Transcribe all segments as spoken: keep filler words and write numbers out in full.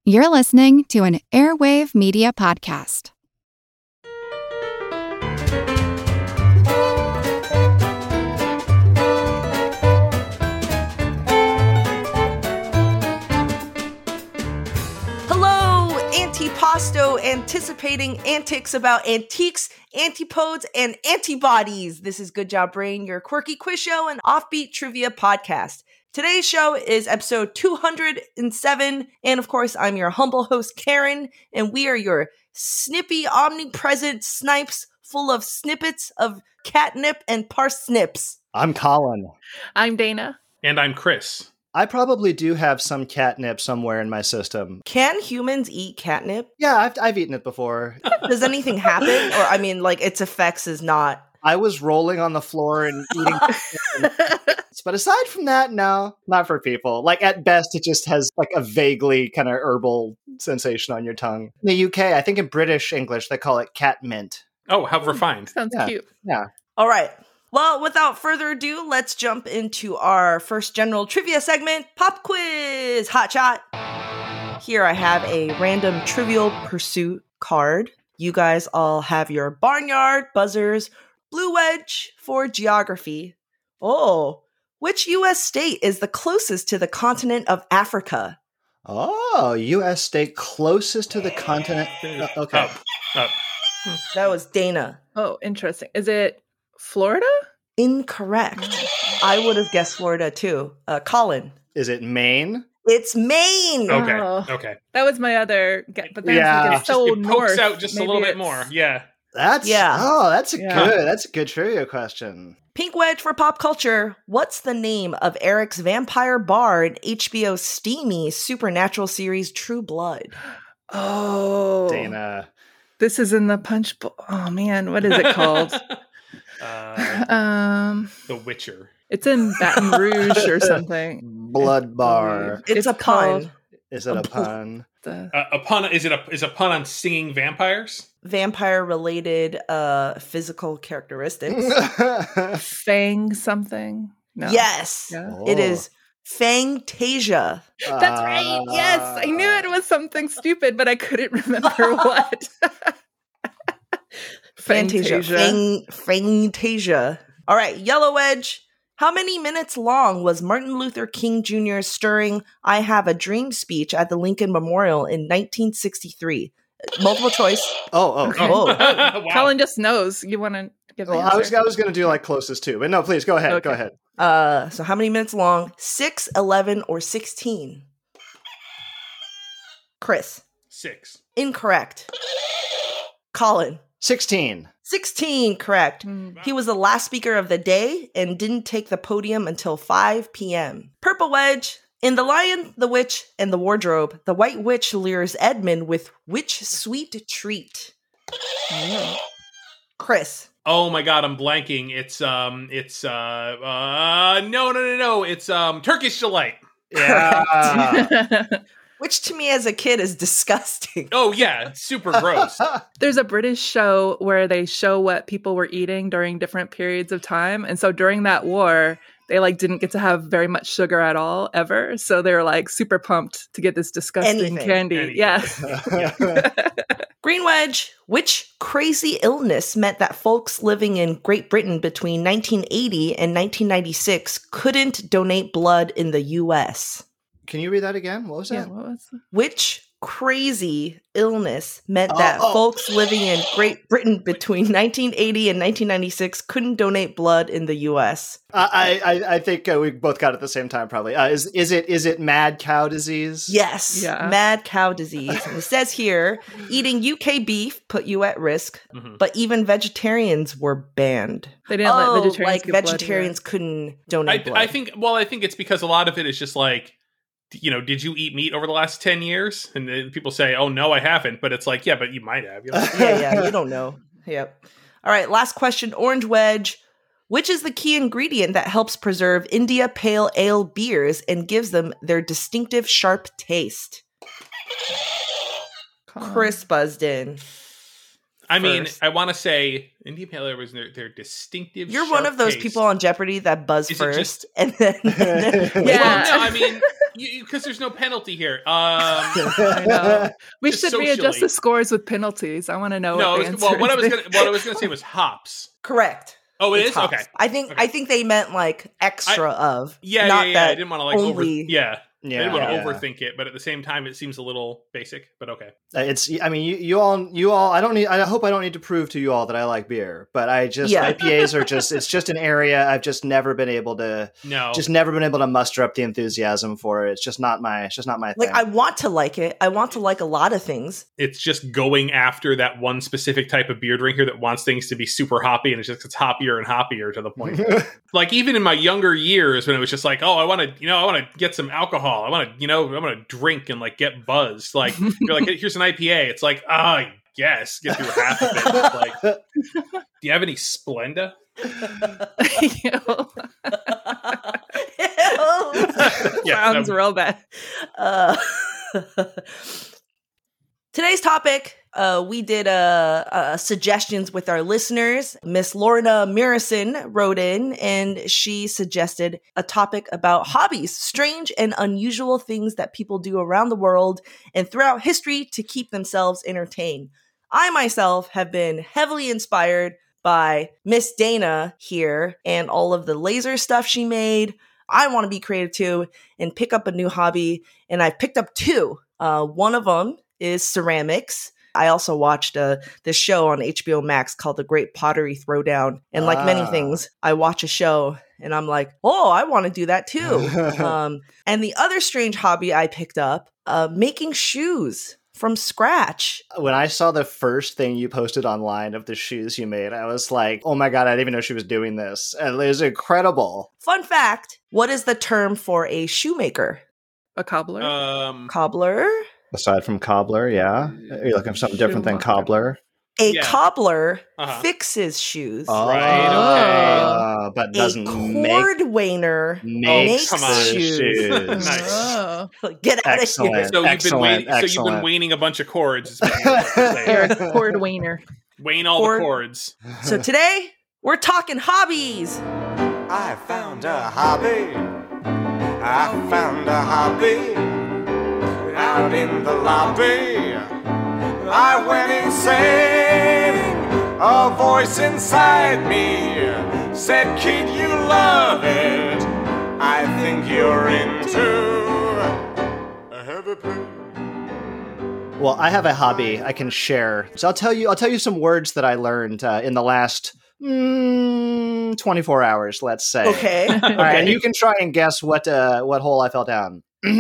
You're listening to an Airwave Media Podcast. Hello, Antipasto, anticipating antics about antiques, antipodes, and antibodies. This is Good Job Brain, your quirky quiz show and offbeat trivia podcast. Today's show is episode two hundred seven, and of course, I'm your humble host, Karen, and we are your snippy, omnipresent snipes full of snippets of catnip and parsnips. I'm Colin. I'm Dana. And I'm Chris. I probably do have some catnip somewhere in my system. Can humans eat catnip? Yeah, I've, I've eaten it before. Does anything happen? Or, I mean, like, its effects is not... I was rolling on the floor and eating but aside from that, no, not for people. Like, at best, it just has like a vaguely kind of herbal sensation on your tongue. In the U K, I think in British English, they call it cat mint. Oh, how refined. Sounds yeah. cute. Yeah. All right. Well, without further ado, let's jump into our first general trivia segment, Pop Quiz Hot Shot. Here I have a random Trivial Pursuit card. You guys all have your barnyard buzzers. Blue wedge for geography. Oh, which U S state is the closest to the continent of Africa? Oh, U S state closest to the continent. Uh, okay. Up, up. That was Dana. Oh, interesting. Is it Florida? Incorrect. I would have guessed Florida too. Uh, Colin. Is it Maine? It's Maine. Okay, Oh. okay. That was my other guess, but then Yeah. yeah. it's so it north. pokes out just a Maybe little bit it's- more. Yeah. That's Yeah. Oh, that's a Yeah. good. That's a good trivia question. Pink wedge for pop culture. What's the name of Eric's vampire bar in H B O's steamy supernatural series True Blood? Oh, Dana. This is in the punch bowl. Oh man, what is it called? uh, um, the Witcher. it's in Baton Rouge or something. Blood bar. It's, It's a pun. called- Is it a pun? The, Uh, a pun? Is it a is a pun on singing vampires? Vampire related uh physical characteristics. Fang something. No. Yes. Yeah. It is Fangtasia. That's right. Yes, I knew it was something stupid, but I couldn't remember what. Fantasia. Fantasia. Fang, Fangtasia. All right, Yellow Wedge. How many minutes long was Martin Luther King Junior's stirring I Have a Dream speech at the Lincoln Memorial in nineteen sixty-three? Multiple choice. Oh, oh, Okay. oh. Wow. Colin just knows. You want to give the Well, I was answer? I was going to do like closest to, but no, please go ahead. Go Okay. ahead. Uh, so how many minutes long? Six, eleven, or sixteen? Chris. Six. Incorrect. Colin. sixteen. sixteen, correct. Mm. He was the last speaker of the day and didn't take the podium until five p.m. Purple Wedge. In The Lion, the Witch, and the Wardrobe, the White Witch lures Edmund with which sweet treat? Oh. Chris. Oh my God, I'm blanking. It's um, it's uh, uh, no, no, no, no. It's um, Turkish delight. Yeah. Which to me as a kid is disgusting. Oh yeah, super gross. There's a British show where they show what people were eating during different periods of time. And so during that war, they like didn't get to have very much sugar at all ever. So they're like super pumped to get this disgusting Anything. candy. Anything. Yeah. Green Wedge. Which crazy illness meant that folks living in Great Britain between nineteen eighty and nineteen ninety-six couldn't donate blood in the U S? Can you read that again? What was Yeah, that? what was the- Which crazy illness meant Oh, that oh. folks living in Great Britain between nineteen eighty and nineteen ninety-six couldn't donate blood in the U S? Uh, I, I I think uh, we both got it at the same time. Probably. Uh, is is it is it mad cow disease? Yes, Yeah. mad cow disease. And it says here, eating U K beef put you at risk, Mhm. but even vegetarians were banned. They didn't oh, let vegetarians like get blood vegetarians couldn't donate I, blood. I think. Well, I think it's because a lot of it is just like, you know, did you eat meat over the last ten years? And then people say, oh no, I haven't. But it's like, yeah, but you might have. You know? yeah, yeah, you don't know. Yep. All right, last question, Orange Wedge. Which is the key ingredient that helps preserve India Pale Ale beers and gives them their distinctive sharp taste? Colin. Chris buzzed in. I mean, First. I want to say India Pale Ale was their, their distinctive. You're one sharp of those taste. people on Jeopardy that buzz Is it first, just- and then, and then Yeah. Well, no, I mean, Because there's no penalty here. Um, I know. We Just should readjust socially. the scores with penalties. I want to know. no, what it the was, well, answer what I was is. gonna what I was gonna say was hops. Correct. Oh, it It's is hops. okay. I think Okay. I think they meant like extra of. Yeah, not yeah, yeah. that I didn't want to like over. only- Yeah, I didn't want to Yeah. overthink it, but at the same time, it seems a little basic. But okay. It's. I mean, you, you all, you all. I don't need. I hope I don't need to prove to you all that I like beer, but I just Yeah. I P As are just. It's just an area I've just never been able to. No, Just never been able to muster up the enthusiasm for it. It's just not my. It's just not my thing. Like I want to like it. I want to like a lot of things. it's just going after that one specific type of beer drinker that wants things to be super hoppy, and it just gets hoppier and hoppier to the point. Like even in my younger years, when it was just like, oh, I want to, you know, I want to get some alcohol. I want to, you know, I want to drink and like get buzzed. Like you're like, here's an I P A. It's like, ah, oh, yes, get through half of it. It's like, do you have any Splenda? Ew. Yeah, Sounds that- real bad. Uh, today's topic, uh, we did uh, uh, suggestions with our listeners. Miss Lorna Mirison wrote in and she suggested a topic about hobbies, strange and unusual things that people do around the world and throughout history to keep themselves entertained. I myself have been heavily inspired by Miss Dana here and all of the laser stuff she made. I want to be creative too and pick up a new hobby. And I've picked up two. Uh, one of them is ceramics. I also watched uh, this show on H B O Max called The Great Pottery Throwdown. And like many Ah. things, I watch a show and I'm like, oh, I want to do that too. um, and the other strange hobby I picked up, uh, making shoes from scratch. When I saw the first thing you posted online of the shoes you made, I was like, oh my God, I didn't even know she was doing this. And it was incredible. Fun fact, what is the term for a shoemaker? A cobbler. Um, Cobbler? Aside from cobbler, yeah. You're looking for something different than Schumacher. cobbler. A Yeah. cobbler Uh-huh. fixes shoes. Oh, Right, okay. But a doesn't make cordwainer makes come on. the shoes. shoes. Nice. Oh. Get out Excellent. of here. so you've been Excellent, waiting. So you've been excellent. waning a bunch of chords. is what you're saying. You're a cord wainer. Wane all Chord- the chords. So today, we're talking hobbies. I found a hobby. I found a hobby. Out in the lobby, I went insane. A voice inside me said, kid, you love it. I think you're into a heavy pain. Well, I have a hobby I can share. So I'll tell you. I'll tell you some words that I learned uh, in the last mm, twenty-four hours. Let's say. Okay. All right, and you can try and guess what uh, what hole I fell down.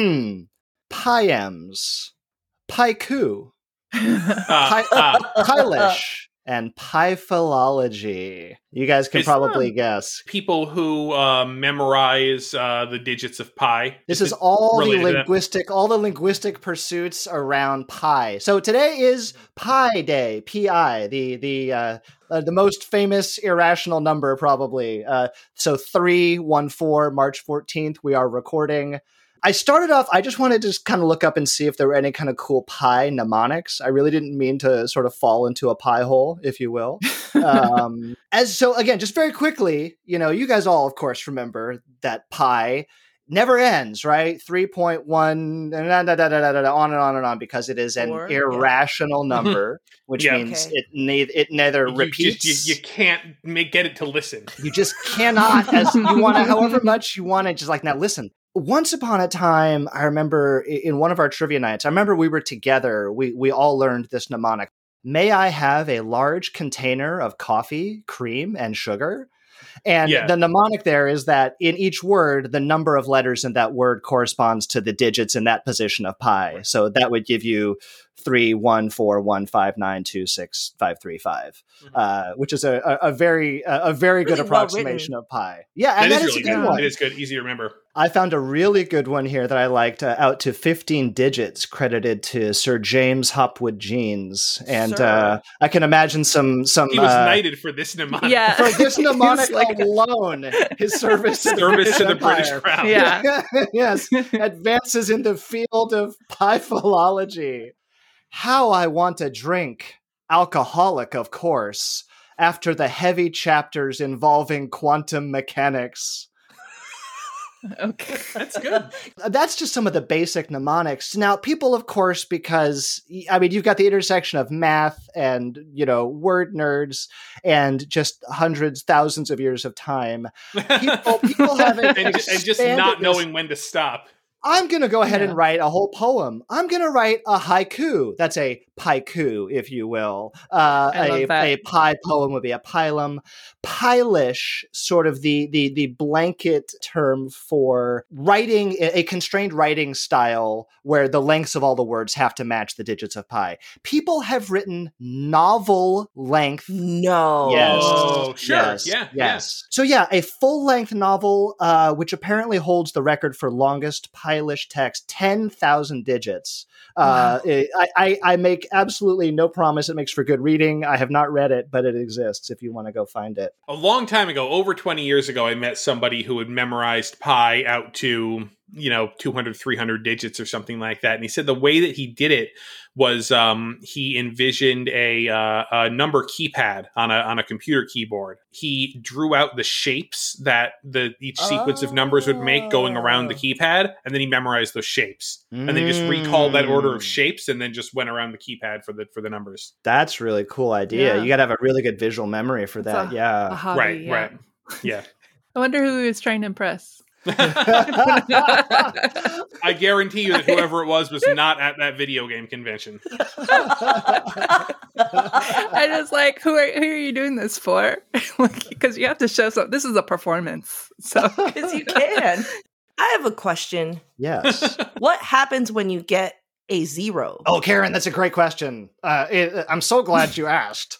Piems, Paiku, Uh, Pi- uh, Pilish, and Pyphilology. You guys can It's- probably guess. people who uh, memorize uh, the digits of pi. This is all the related to that. linguistic, all the linguistic pursuits around pi. So today is Pi Day, P I, the the uh, uh, the most famous irrational number probably. Uh, so three one four, March fourteenth. We are recording. I started off. I just wanted to just kind of look up and see if there were any kind of cool pi mnemonics. I really didn't mean to sort of fall into a pie hole, if you will. um, as so again, just very quickly, you know, you guys all, of course, remember that pi never ends, right? three point one, da, da, da, da, da, da, da, on and on and on, because it is an Four, yeah. irrational number, which Yeah. means Okay. it ne- it neither You repeats. just- you, you can't make, get it to listen. You just cannot, as you want to, however much you want to, just like, now listen. Once upon a time, I remember i- in one of our trivia nights, I remember we were together, we, we all learned this mnemonic. May I have a large container of coffee, cream, and sugar? And Yeah. the mnemonic there is that in each word, the number of letters in that word corresponds to the digits in that position of pi. So that would give you three, one, four, one, five, nine, two, six, five, three, five, Mhm. uh, which is a, a, a very a, a very good Really well approximatation of pi. Yeah, That and is that is really a good good. one. It is good. Easy to remember. I found a really good one here that I liked, uh, out to fifteen digits, credited to Sir James Hopwood Jeans, and Sir. uh, I can imagine some some He was uh, knighted for this mnemonic. Yeah. for this mnemonic He's like- alone. His service, to Service to the British British Empire. crown. Yeah. Yes, advances in the field of pi philology. How I want a drink, alcoholic, of course, after the heavy chapters involving quantum mechanics. Okay. That's good. That's just some of the basic mnemonics. Now, people, of course, because, I mean, you've got the intersection of math and, you know, word nerds and just hundreds, thousands of years of time. People, people have and, and just not knowing this. when to stop. I'm going to go ahead yeah. and write a whole poem. I'm going to write a haiku. That's a haiku, if you will. Uh, a, a pi poem would be a pilum. Pilish, sort of the, the, the blanket term for writing, a constrained writing style where the lengths of all the words have to match the digits of pi. People have written novel length. No. Yes. Oh, sure. Yes. Yeah. Yes. Yeah. So yeah, a full length novel, uh, which apparently holds the record for longest Pilish text, ten thousand digits. Uh, wow. I, I, I make absolutely no promise it makes for good reading. I have not read it, but it exists if you want to go find it. A long time ago, over twenty years ago, I met somebody who had memorized pi out to, you know, two hundred, three hundred digits or something like that. And he said the way that he did it was um, he envisioned a, uh, a number keypad on a on a computer keyboard. He drew out the shapes that the each sequence oh. of numbers would make going around the keypad, and then he memorized those shapes. Mm. And then just recalled that order of shapes and then just went around the keypad for the for the numbers. That's a really cool idea. Yeah. You got to have a really good visual memory for that. A, yeah. a hobby, right, yeah. right. Yeah. I wonder who he was trying to impress. I guarantee you that whoever it was was not at that video game convention. I just like, who are who are you doing this for? Because you have to show something. This is a performance, so because you can. I have a question. Yes. What happens when you get a zero? Oh, Karen, that's a great question. Uh, it, I'm so glad you asked.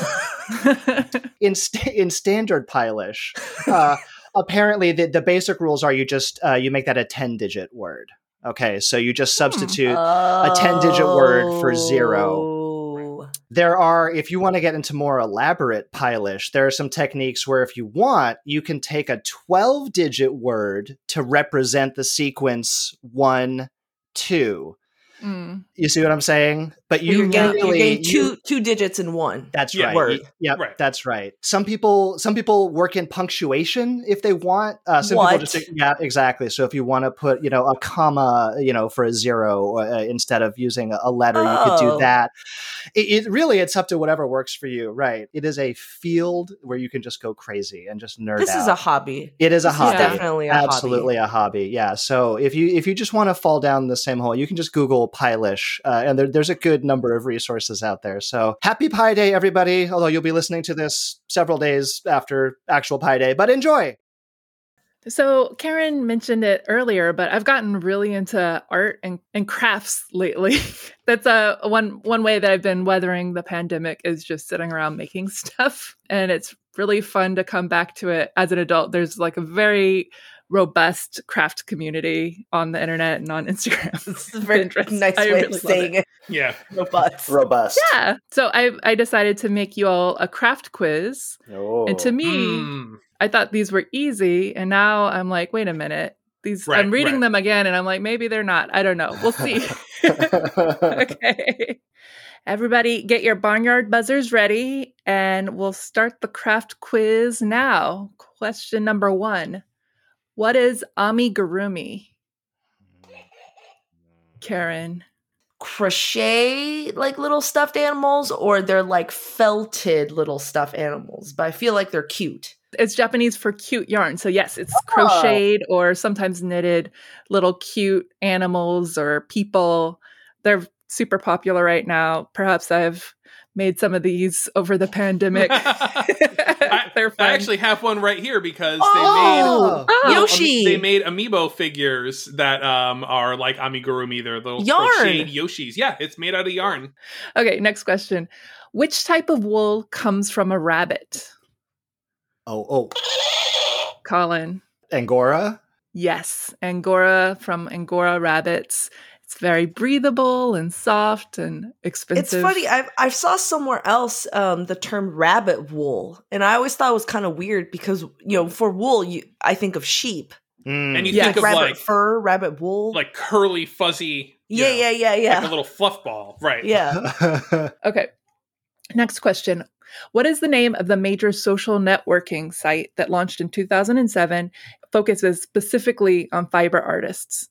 in st- in standard Pilish. Uh, Apparently, the, the basic rules are you just uh, you make that a ten-digit word. Okay, so you just substitute oh. a ten-digit word for zero. There are, if you want to get into more elaborate Pilish, there are some techniques where if you want, you can take a twelve-digit word to represent the sequence one, two. Mm. You see what I'm saying? But you you're getting, really, you're getting two you, two digits in one. That's yeah, right. Word. Yeah, right. That's right. Some people, some people work in punctuation if they want. Uh, some what? people just, yeah, exactly. So if you want to put, you know, a comma, you know, for a zero uh, instead of using a letter, oh. you could do that. It, it really, it's up to whatever works for you. Right. It is a field where you can just go crazy and just nerd this out. This is a hobby. It is a this hobby. Is definitely a Absolutely hobby. a hobby. Yeah. So if you if you just want to fall down the same hole, you can just Google Pilish, uh, and there, there's a good number of resources out there. So happy Pi Day, everybody. Although you'll be listening to this several days after actual Pi Day, but enjoy. So Karen mentioned it earlier, but I've gotten really into art and, and crafts lately. That's a one one way that I've been weathering the pandemic is just sitting around making stuff. And it's really fun to come back to it as an adult. There's like a very robust craft community on the internet and on Instagram. It's a very nice way really of saying it. it. Yeah. Robust. Robust. Yeah. So I I decided to make you all a craft quiz. Oh. And to me, mm. I thought these were easy. And now I'm like, wait a minute. These right, I'm reading right. them again and I'm like, maybe they're not. I don't know. We'll see. Okay. Everybody get your barnyard buzzers ready and we'll start the craft quiz now. Question number one. What is amigurumi? Karen. Crochet like little stuffed animals, or they're like felted little stuffed animals, but I feel like they're cute. It's Japanese for cute yarn. So yes, it's oh. crocheted or sometimes knitted little cute animals or people. They're super popular right now. Perhaps I've made some of these over the pandemic. I, They're fun. I actually have one right here because oh, they made oh, Yoshi. They made amiibo figures that um, are like amigurumi. They're little yarn. crocheted Yoshis. Yeah, it's made out of yarn. Okay, next question. Which type of wool comes from a rabbit? Oh, oh. Colin. Angora? Yes, Angora from Angora rabbits. It's very breathable and soft and expensive. It's funny. I I saw somewhere else um, the term rabbit wool, and I always thought it was kind of weird because you know for wool, you I think of sheep, mm. and you yes. think of rabbit like fur, rabbit wool, like curly, fuzzy. Yeah, know, yeah, yeah, yeah. Like a little fluff ball, right? Yeah. Okay. Next question. What is the name of the major social networking site that launched in two thousand seven focuses specifically on fiber artists.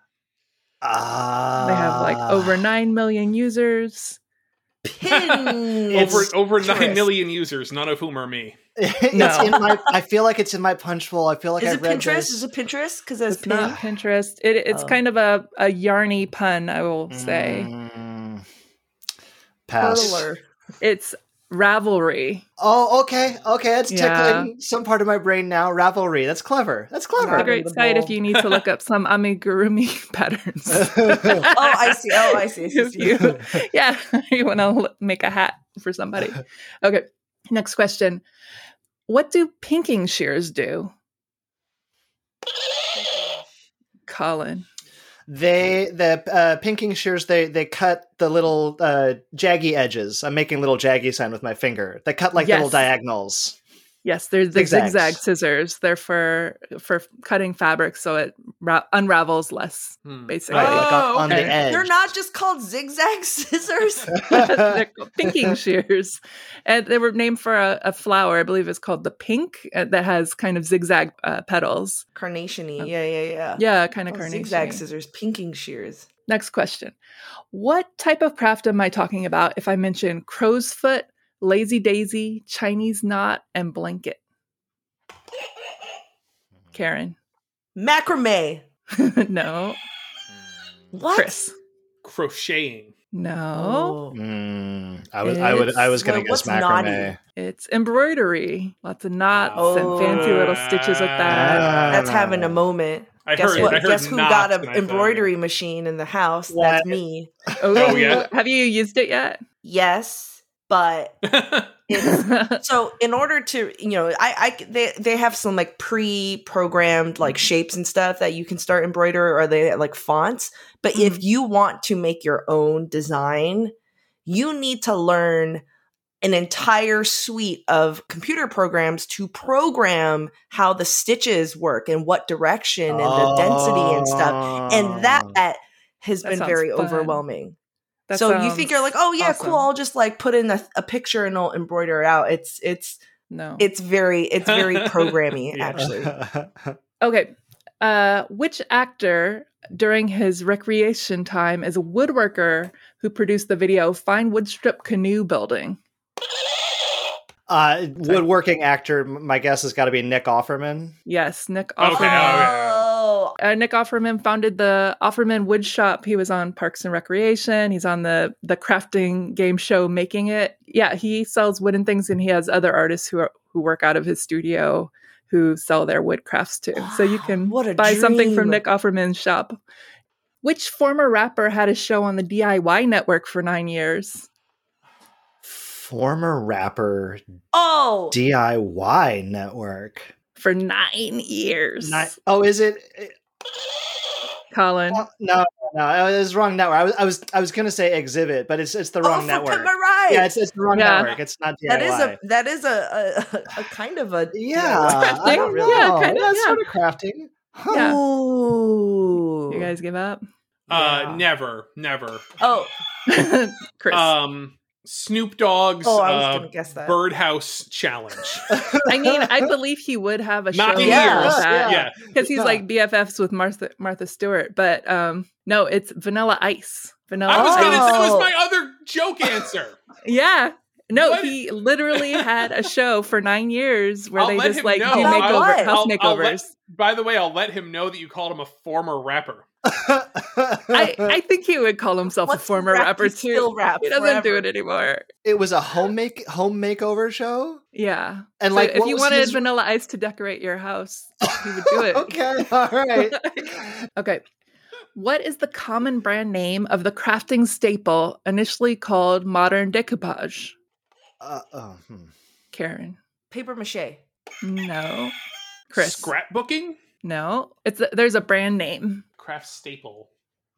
Ah, They have like over nine million users. Pin. over It's over nine Pinterest. million users, none of whom are me. it's No. in my. I feel like it's in my punch bowl. I feel like Is I it read Pinterest? this. Is it Pinterest? Because it's It's not pin. Pinterest. It, it's Oh. kind of a, a yarny pun, I will say. Mm, pass. Perler. It's Ravelry. Oh, okay, okay. It's Yeah. tickling some part of my brain now. Ravelry. That's clever. That's It's a clever. great the site if bowl. you need to look up some amigurumi patterns. Oh, I see. Oh, I see. I see, I If see. you, yeah, you want to make a hat for somebody. Okay, next question. What do pinking shears do? Colin. They the uh, pinking shears. They they cut the little uh, jaggy edges. I'm making little jaggy sign with my finger. They cut like Yes. little diagonals. Yes, there's the Zigzags. zigzag scissors. They're for for cutting fabric so it ra- unravels less, Hmm. basically. Right, like on, Oh, on the okay. edge. They're not just called zigzag scissors. They're called pinking shears, and they were named for a, a flower. I believe it's called the pink uh, that has kind of zigzag uh, petals. Carnation-y. Yeah, yeah, yeah. Yeah, kind of Oh, carnation. zigzag scissors, pinking shears. Next question: what type of craft am I talking about if I mention crow's foot, lazy daisy, Chinese knot, and blanket? Karen. Macrame. No. What? Chris. Crocheting. No. Oh. Mm, I was I would I was gonna Well, guess what's naughty? macrame. It's embroidery. Lots of knots Oh. and fancy little stitches with that. Ah. That's having a moment. I Guess heard. what? I heard Guess who knots got and an I thought- embroidery machine in the house? What? That's me. Oh, Oh, yeah? Have you used it yet? Yes, but it's so in order to, you know, I, I they they have some like pre-programmed like shapes and stuff that you can start embroider, or they like fonts. But if you want to make your own design, you need to learn an entire suite of computer programs to program how the stitches work and what direction and the density and stuff. And that has That been sounds very fun. overwhelming. That So you think you're like, oh yeah, awesome. cool. I'll just like put in a, a picture and I'll embroider it out. It's it's no. it's very it's very programmy Yeah. actually. Okay. Uh, which actor during his recreation time is a woodworker who produced the video Fine Woodstrip Canoe Building? uh, woodworking actor. m- My guess has got to be Nick Offerman. Yes, Nick Okay, Offerman. oh, yeah. Oh, Uh, Nick Offerman founded the Offerman Wood Shop. He was on Parks and Recreation. He's on the the crafting game show Making It. Yeah, he sells wooden things, and he has other artists who are, who work out of his studio who sell their wood crafts too. So you can What a buy something from dream. Nick Offerman's shop. Which former rapper had a show on the D I Y network for nine years? Former rapper oh, D I Y network. For nine years. Ni- oh, is it? Colin. Oh, no, no, it was the wrong network. I was, I was, I was gonna say Exhibit, but it's, it's the oh, wrong for network. Pimp My Ride. Yeah, it's, it's the wrong Yeah. network. It's not D I Y. that is a that is a a, a kind of a yeah, Crafting. I don't know. Yeah, kind of, That's yeah. sort of crafting. Huh. Yeah. Ooh. You guys give up? Uh, Yeah. never, never. Oh, Chris. Um, Snoop Dogg's oh, I was uh, gonna guess that. Birdhouse Challenge. I mean, I believe he would have a show Not in Yeah. years. that. Yeah. Because he's Yeah. like B F Fs with Martha Martha Stewart, but um, no, it's Vanilla Ice. Vanilla I was Ice. gonna. That Oh. was my other joke answer. Yeah, no, What? he literally had a show for nine years where I'll they let just him like know. do About makeover, what? house I'll- I'll let- makeovers. By the way, I'll let him know that you called him a former rapper. I, I think he would call himself What's a former rap? rapper He too. still raps He doesn't do forever. it anymore. it was a home make home makeover show, Yeah, and so like, if what you was wanted his- Vanilla Ice to decorate your house, he would do it. okay, all right. Okay. What is the common brand name of the crafting staple initially called modern decoupage? Uh, oh, hmm. Karen. Paper mache. No. Chris. Scrapbooking. No. It's there's a brand name. Craft staple.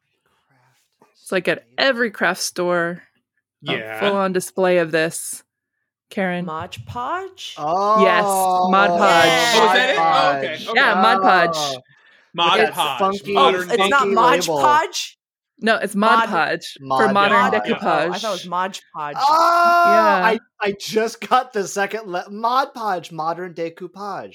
It's like at every craft store. Yeah. Full on display of this. Karen. Mod Podge. Oh, Yes, Mod Podge. Yeah. Oh, is that it? Oh, Mod okay, Podge. okay. Yeah, Mod Podge. Oh. Mod It's Podge. funky. Oh, Modern it's not funky Mod label. Podge. No, it's Mod, Mod- Podge Mod- for modern yeah, yeah. decoupage. Oh, I thought it was Mod Podge. Oh, Yeah. I, I just got the second le- Mod Podge, modern decoupage.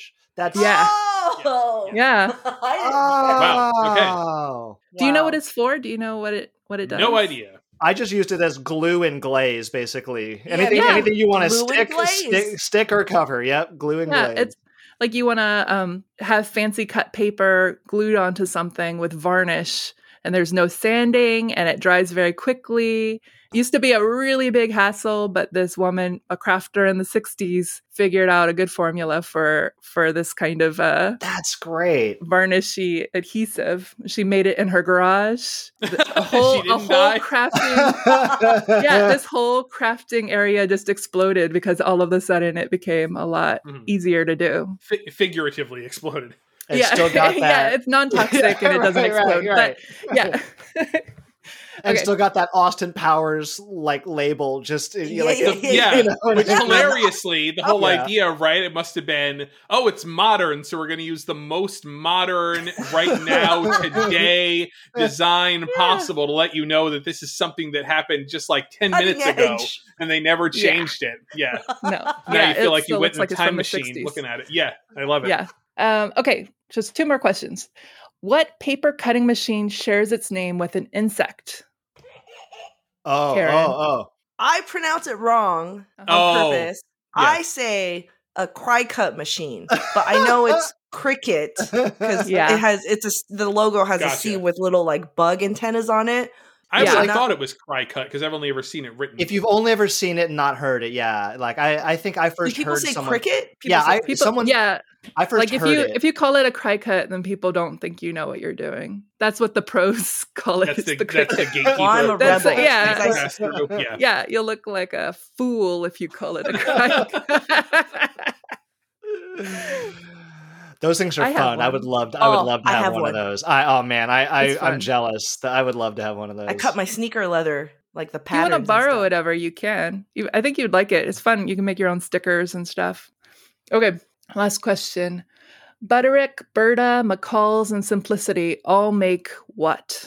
That's Yeah. Oh. Yeah. I Wow, okay. Oh. Do you know Wow. what it's for? Do you know what it what it does? No idea. I just used it as glue and glaze, basically. Yeah, Anything, yeah. anything you want to Glue and stick, glaze. stick, stick or cover. Yep, glue and Yeah, glaze. it's like you want to um, have fancy cut paper glued onto something with varnish, and there's no sanding, and it dries very quickly. It used to be a really big hassle, but this woman, a crafter in the sixties, figured out a good formula for for this kind of uh, That's great. varnishy adhesive. She made it in her garage. A whole, She a didn't whole die. crafting. Yeah, this whole crafting area just exploded because all of a sudden it became a lot Mhm. easier to do. Fi- figuratively exploded. It's yeah, still got that. yeah, it's non-toxic and it doesn't Right, right, explode. right. But yeah. And Okay. still got that Austin Powers like label, just you know, like Yeah, the- yeah. you know what Which I mean? hilariously, the whole Yeah. idea, right? It must have been, oh, it's modern, so we're going to use the most modern, right now, today design possible to let you know that this is something that happened just like ten Cutting minutes ago, edge. and they never Yeah. changed it. Yeah. No. Now yeah, you feel it like you still went looks in like a it's from time the machine sixties. looking at it. Yeah, I love it. Yeah. Um, okay, just two more questions. What paper cutting machine shares its name with an insect? Oh, Karen. oh, oh. I pronounce it wrong on Oh, purpose. yeah. I say a cry cut machine, but I know it's cricket because Yeah. it has it's a s- the logo has a C Gotcha. with little like bug antennas on it. I Yeah. actually Not- thought it was cry cut because I've only ever seen it written. If you've only ever seen it and not heard it, yeah. Like I, I think I Do first people heard say someone. cricket? People Yeah, say I People, someone. yeah, I first like if heard you it. if you call it a cry cut, then people don't think you know what you're doing. That's what the pros call it. that's It's the, the that's the cricket. gatekeeper. Well, I'm a That's- rebel. yeah. because I- Pass through. Yeah. Yeah, you'll look like a fool if you call it a cry cut. Those things are I have fun. I would one. love. To, I would Oh, love to I have, have one, one. of those. I oh man, I, I It's fun. I'm jealous. That I would love to have one of those. I cut my sneaker leather like the If you patterns. want to and borrow stuff. it ever, you can. You, I think you'd like it. It's fun. You can make your own stickers and stuff. Okay, last question. Butterick, Berta, McCall's, and Simplicity all make what?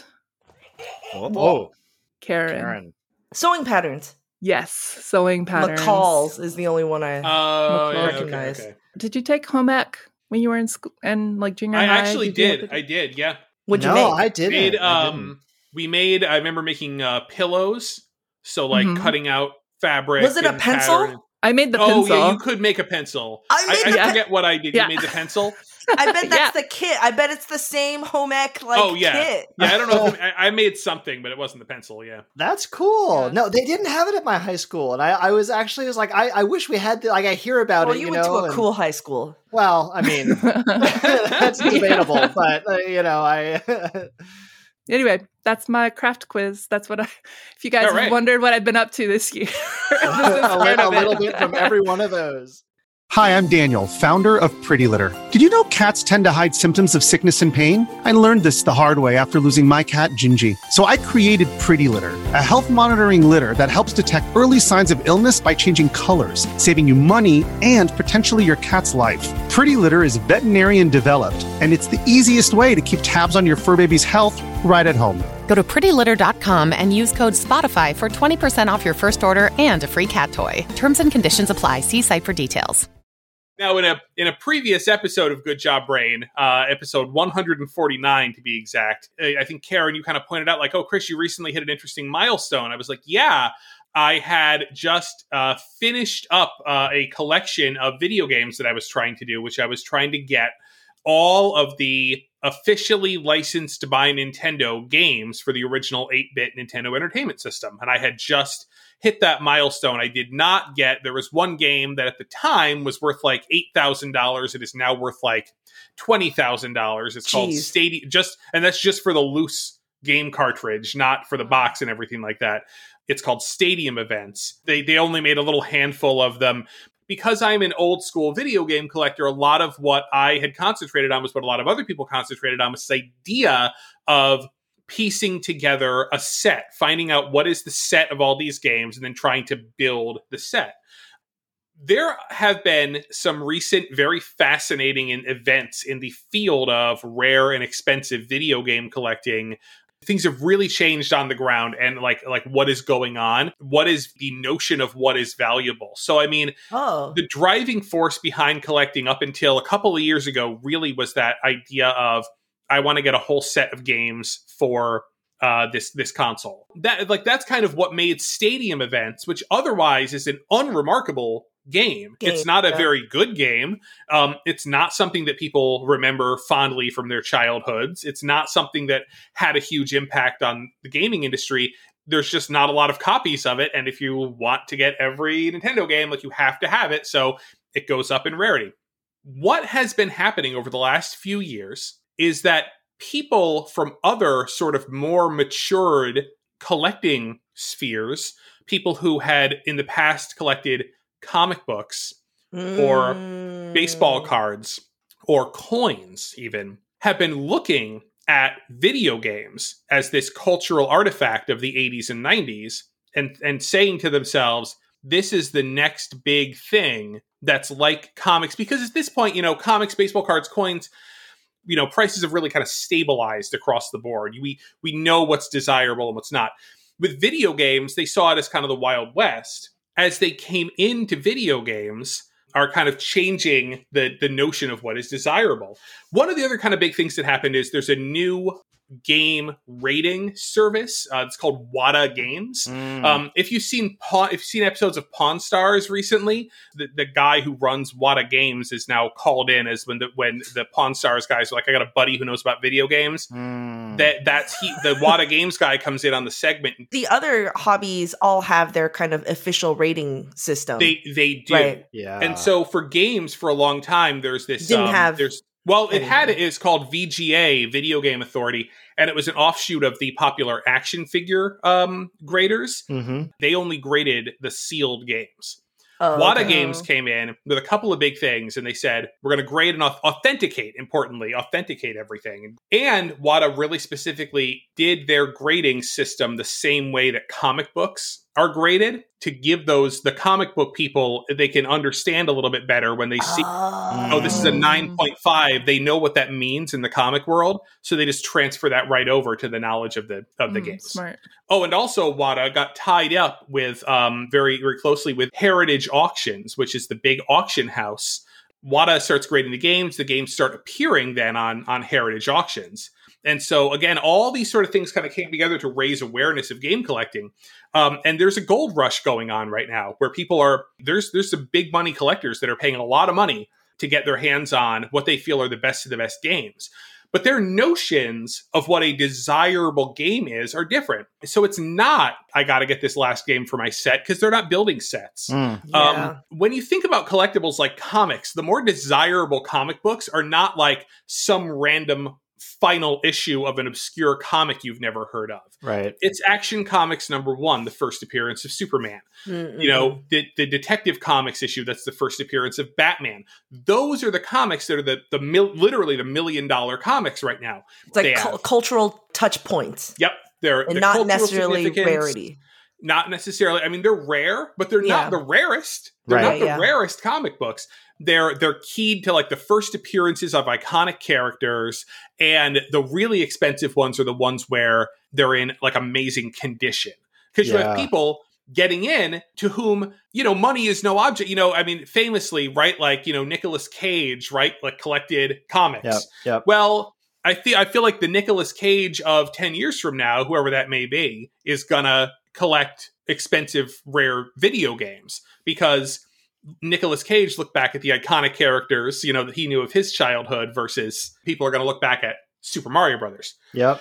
Oh, oh, Karen. Karen. Sewing patterns. Yes, sewing patterns. McCall's is the only one I. Oh, yeah, okay, Recognize. okay. Did you take home ec when you were in school and like junior I high? actually you did. have to I did. Yeah. What'd you no, make? I didn't. Made, I um, didn't. we made. I remember making uh, pillows. So like Mhm. cutting out fabric. Was it a and pencil? pattern. I made the oh pencil. yeah, you could make a pencil. I made I, the I pe- forget what I did. Yeah. You made the pencil. I bet that's Yeah. the kit. I bet it's the same home ec like oh yeah, kit. yeah. I don't know. If I, I made something, but it wasn't the pencil. Yeah. That's cool. Yeah. No, they didn't have it at my high school, and I, I was actually was like, I, I wish we had. The, like, I hear about Well, it. you, You, went know, to a and- cool high school. Well, I mean, that's debatable, but uh, you know, I. Anyway, that's my craft quiz. That's what I. If you guys All right. have wondered what I've been up to this year, this is a, part little, of a little it. bit from every one of those. Hi, I'm Daniel, founder of Pretty Litter. Did you know cats tend to hide symptoms of sickness and pain? I learned this the hard way after losing my cat, Gingy. So I created Pretty Litter, a health monitoring litter that helps detect early signs of illness by changing colors, saving you money and potentially your cat's life. Pretty Litter is veterinarian developed, and it's the easiest way to keep tabs on your fur baby's health right at home. Go to pretty litter dot com and use code SPOTIFY for twenty percent off your first order and a free cat toy. Terms and conditions apply. See site for details. Now, in a in a previous episode of Good Job Brain, uh, episode one forty-nine to be exact, I I think Karen, you kind of pointed out like, oh, Chris, you recently hit an interesting milestone. I was like, yeah, I had just uh, finished up uh, a collection of video games that I was trying to do, which I was trying to get all of the officially licensed by Nintendo games for the original eight-bit Nintendo Entertainment System. And I had just hit that milestone. I did not get, there was one game that at the time was worth like eight thousand dollars. It is now worth like twenty thousand dollars. It's called Jeez. Stadium, just, and that's just for the loose game cartridge, not for the box and everything like that. It's called Stadium Events. They they only made a little handful of them. Because I'm an old school video game collector, a lot of what I had concentrated on was what a lot of other people concentrated on, was this idea of piecing together a set, finding out what is the set of all these games, and then trying to build the set. There have been some recent, very fascinating events in the field of rare and expensive video game collecting. things have really changed on the ground and like like what is going on, what is the notion of what is valuable. So I mean, oh. the driving force behind collecting up until a couple of years ago really was that idea of I want to get a whole set of games for uh this this console. That like that's kind of what made stadium events, which otherwise is an unremarkable game. game it's not a yeah. very good game. Um, it's not something that people remember fondly from their childhoods. It's not something that had a huge impact on the gaming industry. There's just not a lot of copies of it. And if you want to get every Nintendo game, like you have to have it. So it goes up in rarity. What has been happening over the last few years is that people from other sort of more matured collecting spheres, people who had in the past collected comic books mm. or baseball cards or coins even, have been looking at video games as this cultural artifact of the eighties and nineties and, and saying to themselves, this is the next big thing that's like comics. Because at this point, you know, comics, baseball cards, coins, you know, prices have really kind of stabilized across the board. We we know what's desirable and what's not. With video games, they saw it as kind of the Wild West. As they came into video games, are kind of changing the, the notion of what is desirable. One of the other kind of big things that happened is there's a new game rating service. Uh, it's called Wata Games. Mm. Um, if you've seen Pawn, if you've seen episodes of Pawn Stars recently, the, the guy who runs Wata Games is now called in as when the when the Pawn Stars guys are like, I got a buddy who knows about video games. Mm. That that's he. The Wata Games guy comes in on the segment. The other hobbies all have their kind of official rating system. They they do, right. yeah. And so for games, for a long time, there's this didn't um, have. There's Well, it had it is called V G A, Video Game Authority, and it was an offshoot of the popular action figure um, graders. Mm-hmm. They only graded the sealed games. Oh, Wata okay. Games came in with a couple of big things, and they said, we're going to grade and authenticate, importantly, authenticate everything. And Wata really specifically did their grading system the same way that comic books are graded, to give those, the comic book people, they can understand a little bit better when they see, oh, oh this is a nine point five. They know what that means in the comic world. So they just transfer that right over to the knowledge of the of the Mm, games. smart. Oh, and also Wata got tied up with um, very, very closely with Heritage Auctions, which is the big auction house. Wata starts grading the games. The games start appearing then on, on Heritage Auctions. And so, again, all these sort of things kind of came together to raise awareness of game collecting. Um, and there's a gold rush going on right now where people are, there's there's some big money collectors that are paying a lot of money to get their hands on what they feel are the best of the best games. But their notions of what a desirable game is are different. So it's not, I got to get this last game for my set, because they're not building sets. Mm. Yeah. Um, when you think about collectibles like comics, the more desirable comic books are not like some random final issue of an obscure comic you've never heard of. Right. It's Action Comics number one, the first appearance of Superman. Mm-mm. You know, the, the Detective Comics issue, that's the first appearance of Batman. Those are the comics that are the, the mil- literally the million dollar comics right now. It's like They cu- have- cultural touch points. Yep. They're, And they're not cultural necessarily significance. rarity. Not necessarily. I mean, they're rare, but they're Yeah. not the rarest. They're Right. not the Yeah. rarest comic books. They're they're keyed to like the first appearances of iconic characters, and the really expensive ones are the ones where they're in like amazing condition. Because you Yeah. have people getting in to whom, you know, money is no object. You know, I mean, famously, right? Like, you know, Nicolas Cage, right? Like collected comics. Yep. Yep. Well, I feel I feel like the Nicolas Cage of ten years from now, whoever that may be, is gonna collect expensive, rare video games, because Nicolas Cage looked back at the iconic characters, you know, that he knew of his childhood, versus people are going to look back at Super Mario Brothers. Yep.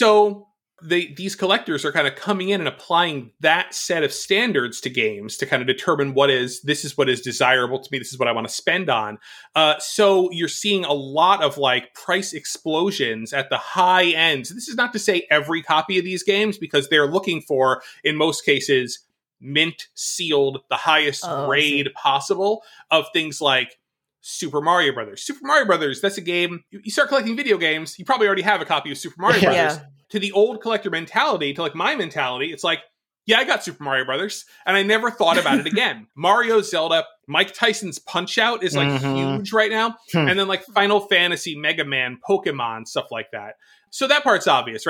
So they, these collectors are kind of coming in and applying that set of standards to games to kind of determine what is, this is what is desirable to me. This is what I want to spend on. Uh, so you're seeing a lot of like price explosions at the high ends. This is not to say every copy of these games, because they're looking for, in most cases, mint sealed, the highest Oh, I grade possible of things like Super Mario Brothers. Super Mario Brothers, that's a game, you, you start collecting video games, you probably already have a copy of Super Mario Yeah. Brothers. Yeah. To the old collector mentality, to like my mentality, it's like, yeah, I got Super Mario Brothers, and I never thought about it again. Mario, Zelda, Mike Tyson's Punch-Out is like Mhm. huge right now. Hmm. And then like Final Fantasy, Mega Man, Pokemon, stuff like that. So that part's obvious, right?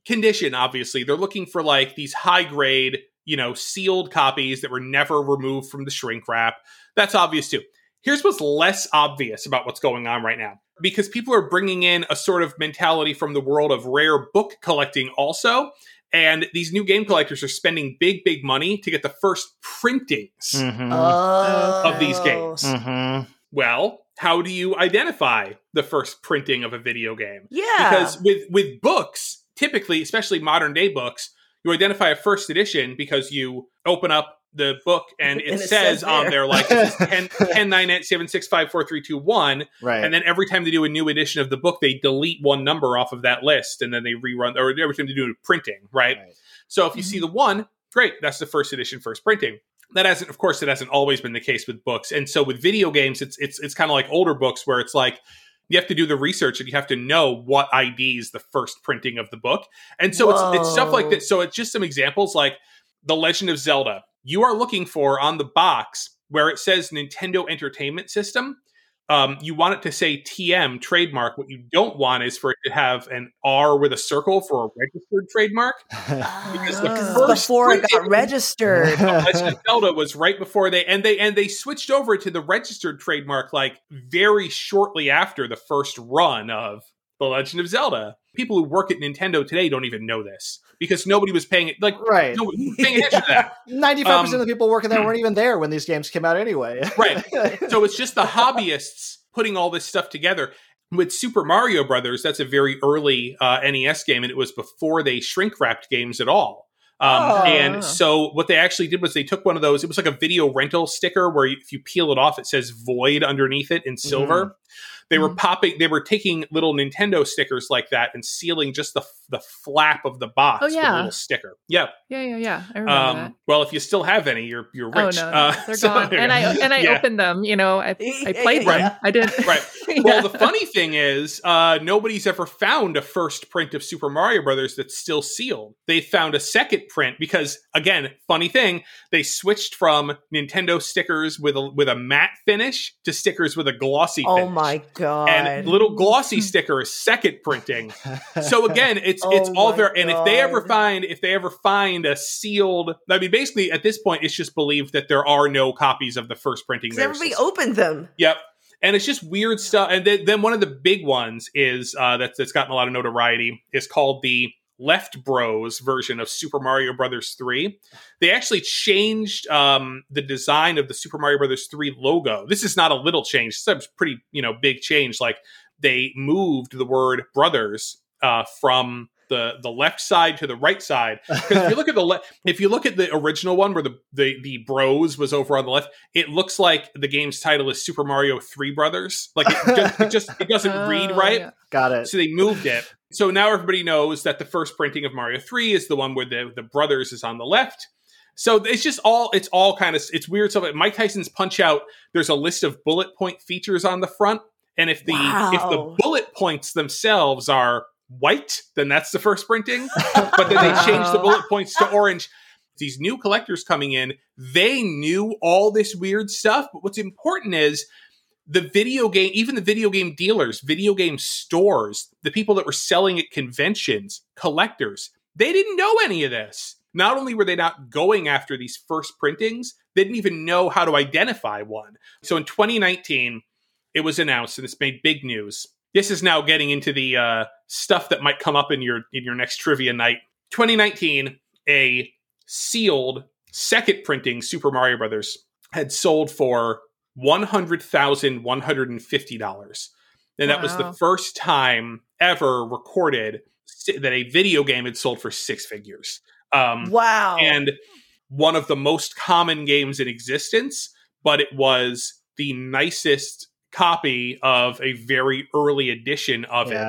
condition, obviously. They're looking for like these high grade, you know, sealed copies that were never removed from the shrink wrap. That's obvious too. Here's what's less obvious about what's going on right now. Because people are bringing in a sort of mentality from the world of rare book collecting also. And these new game collectors are spending big, big money to get the first printings Mm-hmm. Oh. of these games. Mm-hmm. Well, how do you identify the first printing of a video game? Yeah. Because with, with books, typically, especially modern day books, you identify a first edition because you open up the book and it, And it says, says on there. there like this is ten, ten, nine, eight, seven, six, five, four, three, two, one. Right. And then every time they do a new edition of the book, they delete one number off of that list and then they rerun, or every time they do printing, right? Right. So if you see the one, great, that's the first edition, first printing. That hasn't, of course, it hasn't always been the case with books. And so with video games, it's it's it's kind of like older books where it's like you have to do the research and you have to know what I Ds the first printing of the book. And so it's it's stuff like Whoa. that. So it's just some examples like The Legend of Zelda. You are looking for on the box where it says Nintendo Entertainment System. Um, you want it to say T M trademark. What you don't want is for it to have an R with a circle for a registered trademark. Because the Because first before it got printing- registered. Legend of Zelda was right before they and they and they switched over to the registered trademark like very shortly after the first run of The Legend of Zelda. People who work at Nintendo today don't even know this because nobody was paying it like Right. nobody was paying attention to that. ninety-five percent Um, of the people working there weren't even there when these games came out anyway. Right. So it's just the hobbyists putting all this stuff together. With Super Mario Brothers, that's a very early uh, N E S game, and it was before they shrink wrapped games at all. Um, Oh. And so what they actually did was they took one of those, it was like a video rental sticker where you, if you peel it off, it says void underneath it in silver. They were popping, they were taking little Nintendo stickers like that and sealing just the the flap of the box Oh, with a yeah. little sticker. Yeah. Yeah, yeah, yeah. I remember that. Um, well, if you still have any, you're you're Oh rich. no, no, Uh, they're so gone. there you And go. I and I Yeah. opened them. You know, I I played Yeah. them. I didn't. Right. Yeah. Well, the funny thing is, uh, nobody's ever found a first print of Super Mario Brothers that's still sealed. They found a second print because, again, funny thing, they switched from Nintendo stickers with a with a matte finish to stickers with a glossy finish. Oh my god. And little glossy sticker is second printing. So again, it's it's Oh all my there. And if they ever God. find if they ever find a sealed, I mean, basically at this point, it's just believed that there are no copies of the first printing. Because there. everybody So- opened them. Yep. And it's just weird stuff. And then, then one of the big ones is uh, that's, that's gotten a lot of notoriety is called the Left Bros version of Super Mario Brothers three. They actually changed um, the design of the Super Mario Brothers three logo. This is not a little change. This is a pretty, you know, big change. Like they moved the word brothers uh, from the the left side to the right side. Because if you look at the le- if you look at the original one where the, the the bros was over on the left, it looks like the game's title is Super Mario Three Brothers. Like it just it, just, it doesn't Oh, read right. yeah. Got it. So they moved it. So now everybody knows that the first printing of Mario three is the one where the, the brothers is on the left. So it's just all, it's all kind of, it's weird stuff. Mike Tyson's Punch Out, there's a list of bullet point features on the front. And if the Wow. if the bullet points themselves are white, then that's the first printing. But then they change the bullet points to orange. These new collectors coming in, they knew all this weird stuff. But what's important is the video game, even the video game dealers, video game stores, the people that were selling at conventions, collectors, they didn't know any of this. Not only were they not going after these first printings, they didn't even know how to identify one. So in twenty nineteen, it was announced, and it's made big news. This is now getting into the uh, stuff that might come up in your in your next trivia night. twenty nineteen, a sealed second printing Super Mario Brothers had sold for one hundred thousand one hundred fifty dollars. And that was the Wow. first time ever recorded that a video game had sold for six figures. Um, Wow. and one of the most common games in existence, but it was the nicest copy of a very early edition of it.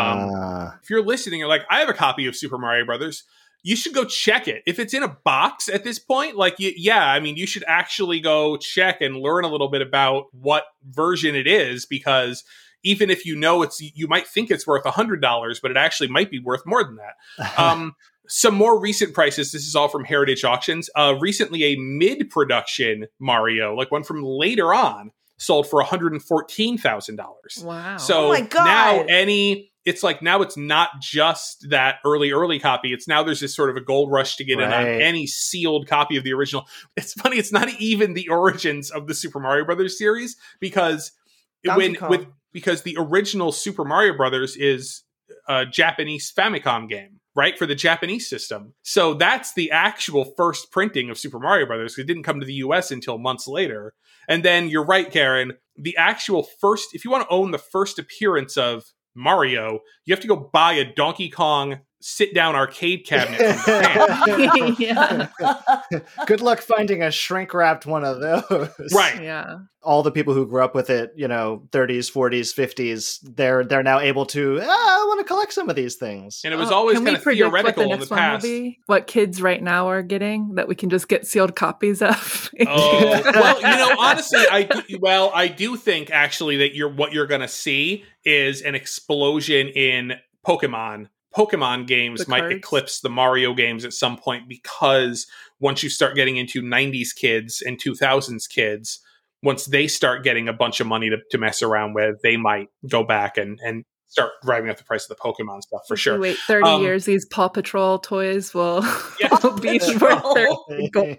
Yeah. If you're listening, you're like, I have a copy of Super Mario Brothers. You should go check it. If it's in a box at this point, like, y- yeah, I mean, you should actually go check and learn a little bit about what version it is, because even if you know it's, you might think it's worth one hundred dollars, but it actually might be worth more than that. Um, some more recent prices. This is all from Heritage Auctions. Uh, recently, a mid-production Mario, like one from later on, sold for one hundred fourteen thousand dollars. Wow. So Oh my God. now any, it's like now it's not just that early, early copy. It's now there's this sort of a gold rush to get in on Right. any sealed copy of the original. It's funny, it's not even the origins of the Super Mario Brothers series because Donkey when Kong. with because the original Super Mario Brothers is a Japanese Famicom game, right? For the Japanese system. So that's the actual first printing of Super Mario Brothers. It didn't come to the U S until months later. And then you're right, Karen, the actual first, if you want to own the first appearance of Mario, you have to go buy a Donkey Kong sit-down arcade cabinet from Japan. Yeah. Good luck finding a shrink-wrapped one of those. Right. Yeah. All the people who grew up with it, you know, thirties, forties, fifties, they're they're now able to, ah, I want to collect some of these things. And it was Oh, always can kind we of predict what theoretical the in the next one will past. be? What kids right now are getting that we can just get sealed copies of? Oh, well, you know, honestly, I do, well, I do think actually that you're what you're going to see is an explosion in Pokemon. Pokemon games The might cards? eclipse the Mario games at some point because once you start getting into nineties kids and two thousands kids, once they start getting a bunch of money to, to mess around with, they might go back and, and start driving up the price of the Pokemon stuff for If sure. you wait thirty Um, years, these Paw Patrol toys will, Yeah. will be worth their gold.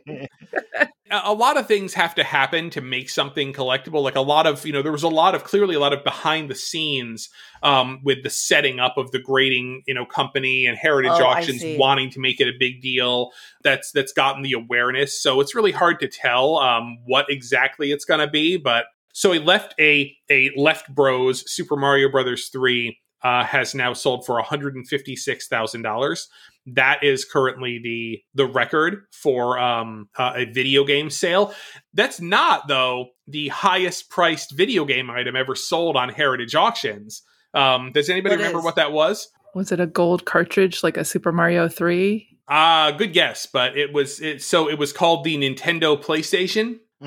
a a lot of things have to happen to make something collectible. Like a lot of, you know, there was a lot of clearly a lot of behind the scenes um, with the setting up of the grading, you know, company and Heritage Oh, I Auctions see. wanting to make it a big deal. That's that's gotten the awareness. So it's really hard to tell um, what exactly it's going to be. But so he left a a Left Bros Super Mario Brothers three uh, has now sold for one hundred fifty-six thousand dollars. That is currently the the record for um, uh, a video game sale. That's not, though, the highest priced video game item ever sold on Heritage Auctions. Um, does anybody What remember is? what that was? Was it a gold cartridge like a Super Mario three? Uh, good guess, but it was it. So it was called the Nintendo PlayStation. Um,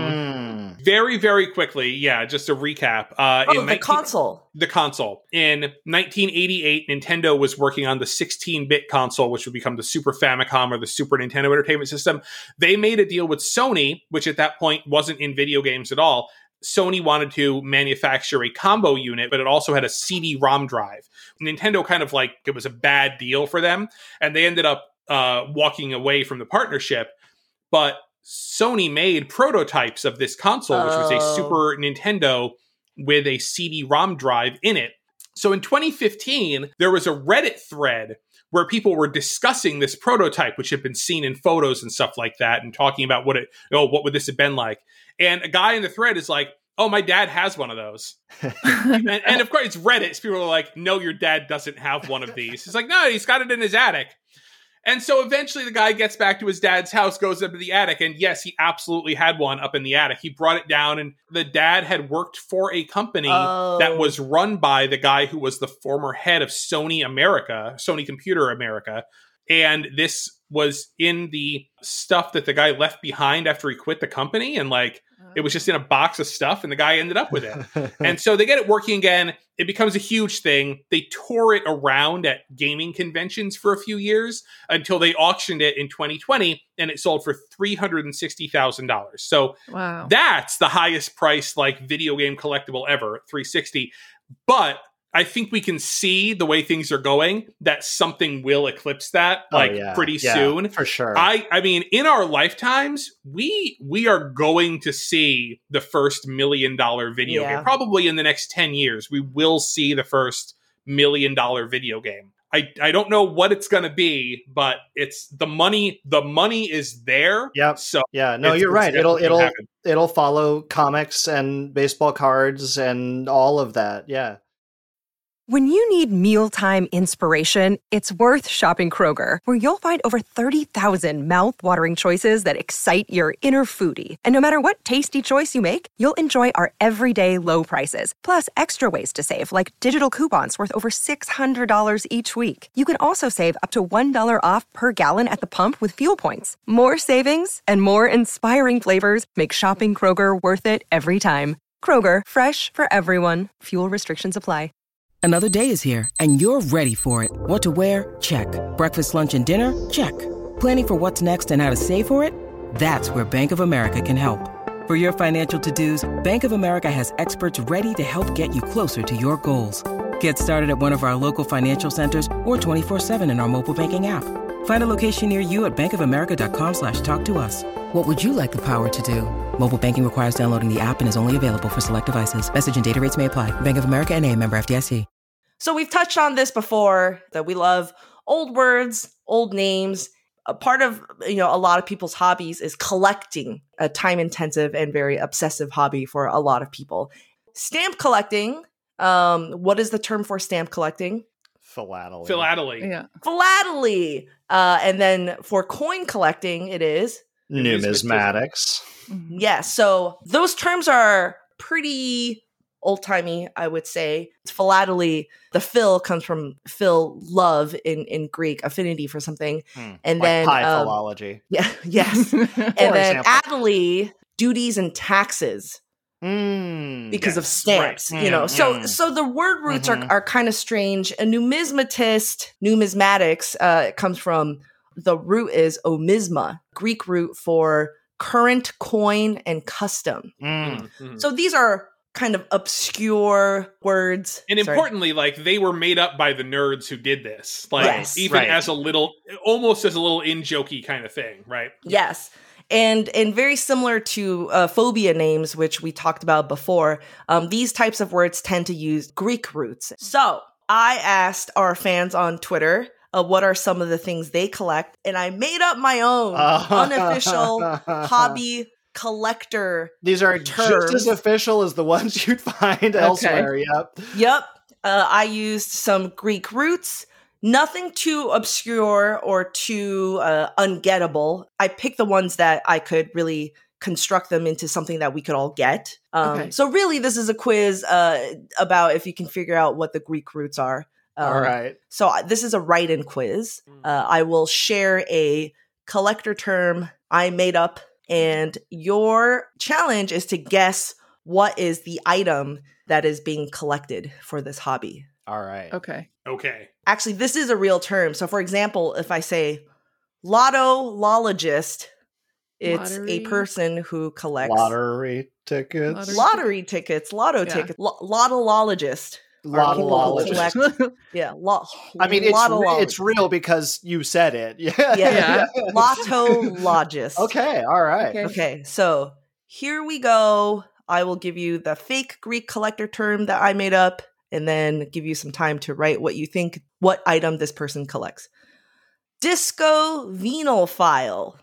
Mm. Very, very quickly, yeah, just a recap. Uh, Oh, in the nineteen console. The console. In nineteen eighty-eight, Nintendo was working on the sixteen-bit console, which would become the Super Famicom or the Super Nintendo Entertainment System. They made a deal with Sony, which at that point wasn't in video games at all. Sony wanted to manufacture a combo unit, but it also had a C D ROM drive. Nintendo kind of like, it was a bad deal for them, and they ended up uh, walking away from the partnership. But Sony made prototypes of this console, which was a Oh. Super Nintendo with a C D ROM drive in it. So in twenty fifteen, there was a Reddit thread where people were discussing this prototype, which had been seen in photos and stuff like that, and talking about what it, oh, what would this have been like? And a guy in the thread is like, oh, my dad has one of those. and, and of course, it's Reddit. So people are like, no, your dad doesn't have one of these. He's like, no, he's got it in his attic. And so eventually the guy gets back to his dad's house, goes up to the attic, and yes, he absolutely had one up in the attic. He brought it down, and the dad had worked for a company Oh. that was run by the guy who was the former head of Sony America, Sony Computer America. And this was in the stuff that the guy left behind after he quit the company. And like, it was just in a box of stuff, and the guy ended up with it. And so they get it working again. It becomes a huge thing. They tore it around at gaming conventions for a few years until they auctioned it in twenty twenty, and it sold for three hundred sixty thousand dollars. So Wow. that's the highest price like video game collectible ever, three hundred sixty. But I think we can see the way things are going that something will eclipse that Oh, like yeah. pretty Yeah, soon. for sure. I I mean, in our lifetimes, we we are going to see the first million dollar video Yeah. game. Probably in the next ten years, we will see the first million dollar video game. I, I don't know what it's going to be, but it's the money. The money is there. Yep. So Yeah, no, it's- you're it's right. It'll definitely it'll happen. it'll follow comics and baseball cards and all of that. Yeah. When you need mealtime inspiration, it's worth shopping Kroger, where you'll find over thirty thousand mouth-watering choices that excite your inner foodie. And no matter what tasty choice you make, you'll enjoy our everyday low prices, plus extra ways to save, like digital coupons worth over six hundred dollars each week. You can also save up to one dollar off per gallon at the pump with fuel points. More savings and more inspiring flavors make shopping Kroger worth it every time. Kroger, fresh for everyone. Fuel restrictions apply. Another day is here, and you're ready for it. What to wear? Check. Breakfast, lunch, and dinner? Check. Planning for what's next and how to save for it? That's where Bank of America can help. For your financial to-dos, Bank of America has experts ready to help get you closer to your goals. Get started at one of our local financial centers or twenty-four seven in our mobile banking app. Find a location near you at bankofamerica.com slash talk to us. What would you like the power to do? Mobile banking requires downloading the app and is only available for select devices. Message and data rates may apply. Bank of America N A, member F D I C. So we've touched on this before, that we love old words, old names. A part of, you know, a lot of people's hobbies is collecting, a time-intensive and very obsessive hobby for a lot of people. Stamp collecting, um, what is the term for stamp collecting? Philately. Philately. Yeah. Philately. Uh, and then for coin collecting, it is? Numismatics. Mm-hmm. Yeah, so those terms are pretty old-timey, I would say. Philately, the phil comes from phil, love in, in Greek, affinity for something. Hmm. And like then pie um, philology. Yeah, yes. and then adelie, duties and taxes. Mm, because yes, of stamps, right. you know. Mm, so mm. so the word roots mm-hmm. are, are kind of strange. A numismatist, numismatics, uh, it comes from, the root is omisma, Greek root for current, coin, and custom. Mm. Mm-hmm. So these are kind of obscure words. And Sorry. importantly, like, they were made up by the nerds who did this. Like, Yes. even Right. as a little, almost as a little in-jokey kind of thing, right? Yes. And and very similar to uh, phobia names, which we talked about before, um, these types of words tend to use Greek roots. So I asked our fans on Twitter, uh, what are some of the things they collect? And I made up my own unofficial hobby collector. These are terms. just as official as the ones you'd find elsewhere. Yep. Yep. Uh, I used some Greek roots. Nothing too obscure or too uh, ungettable. I picked the ones that I could really construct them into something that we could all get. Um, Okay. So really, this is a quiz uh, about if you can figure out what the Greek roots are. Um, All right. So I- this is a write-in quiz. Uh, I will share a collector term I made up, and your challenge is to guess what is the item that is being collected for this hobby. All right. Okay. Okay. Actually, this is a real term. So, for example, if I say lotto-lologist, it's Lottery? a person who collects Lottery tickets. Lottery- lottery tickets, lotto Yeah. tickets, Lo- lottologist. are people who Lotologist. collect- Yeah, lo- I mean, it's re- lottologist. it's real because you said it. Yeah. Yeah, Yeah. lottologist. Okay. All right. Okay. Okay, so here we go. I will give you the fake Greek collector term that I made up, and then give you some time to write what you think, what item this person collects. Disco venal file.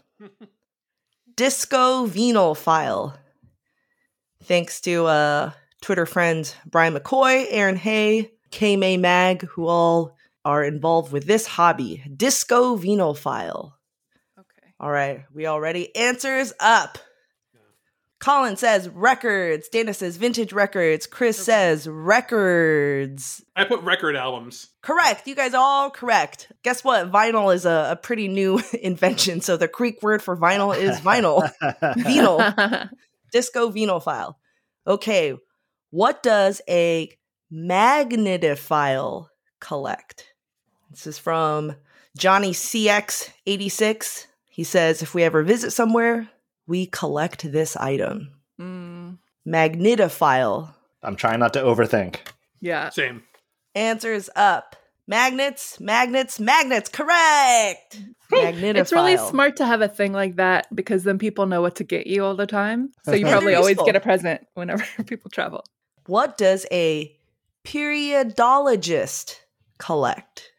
Disco venal file. Thanks to uh, Twitter friends Brian McCoy, Aaron Hay, K May Mag, who all are involved with this hobby. Disco venal file. Okay. All right, we all ready? Answers up. Colin says records. Dana says vintage records. Chris says records. I put record albums. Correct. You guys are all correct. Guess what? Vinyl is a, a pretty new invention. So the Greek word for vinyl is vinyl. Venal. Disco venal file. Okay. What does a magnetophile collect? This is from Johnny C X eighty-six. He says, if we ever visit somewhere, we collect this item. Mm, Magnetophile. I'm trying not to overthink. yeah. Same. Answers up. Magnets, magnets, magnets. Correct. Magnetophile. It's really smart to have a thing like that because then people know what to get you all the time. So you And probably they're always useful. get a present whenever people travel. What does a periodologist collect?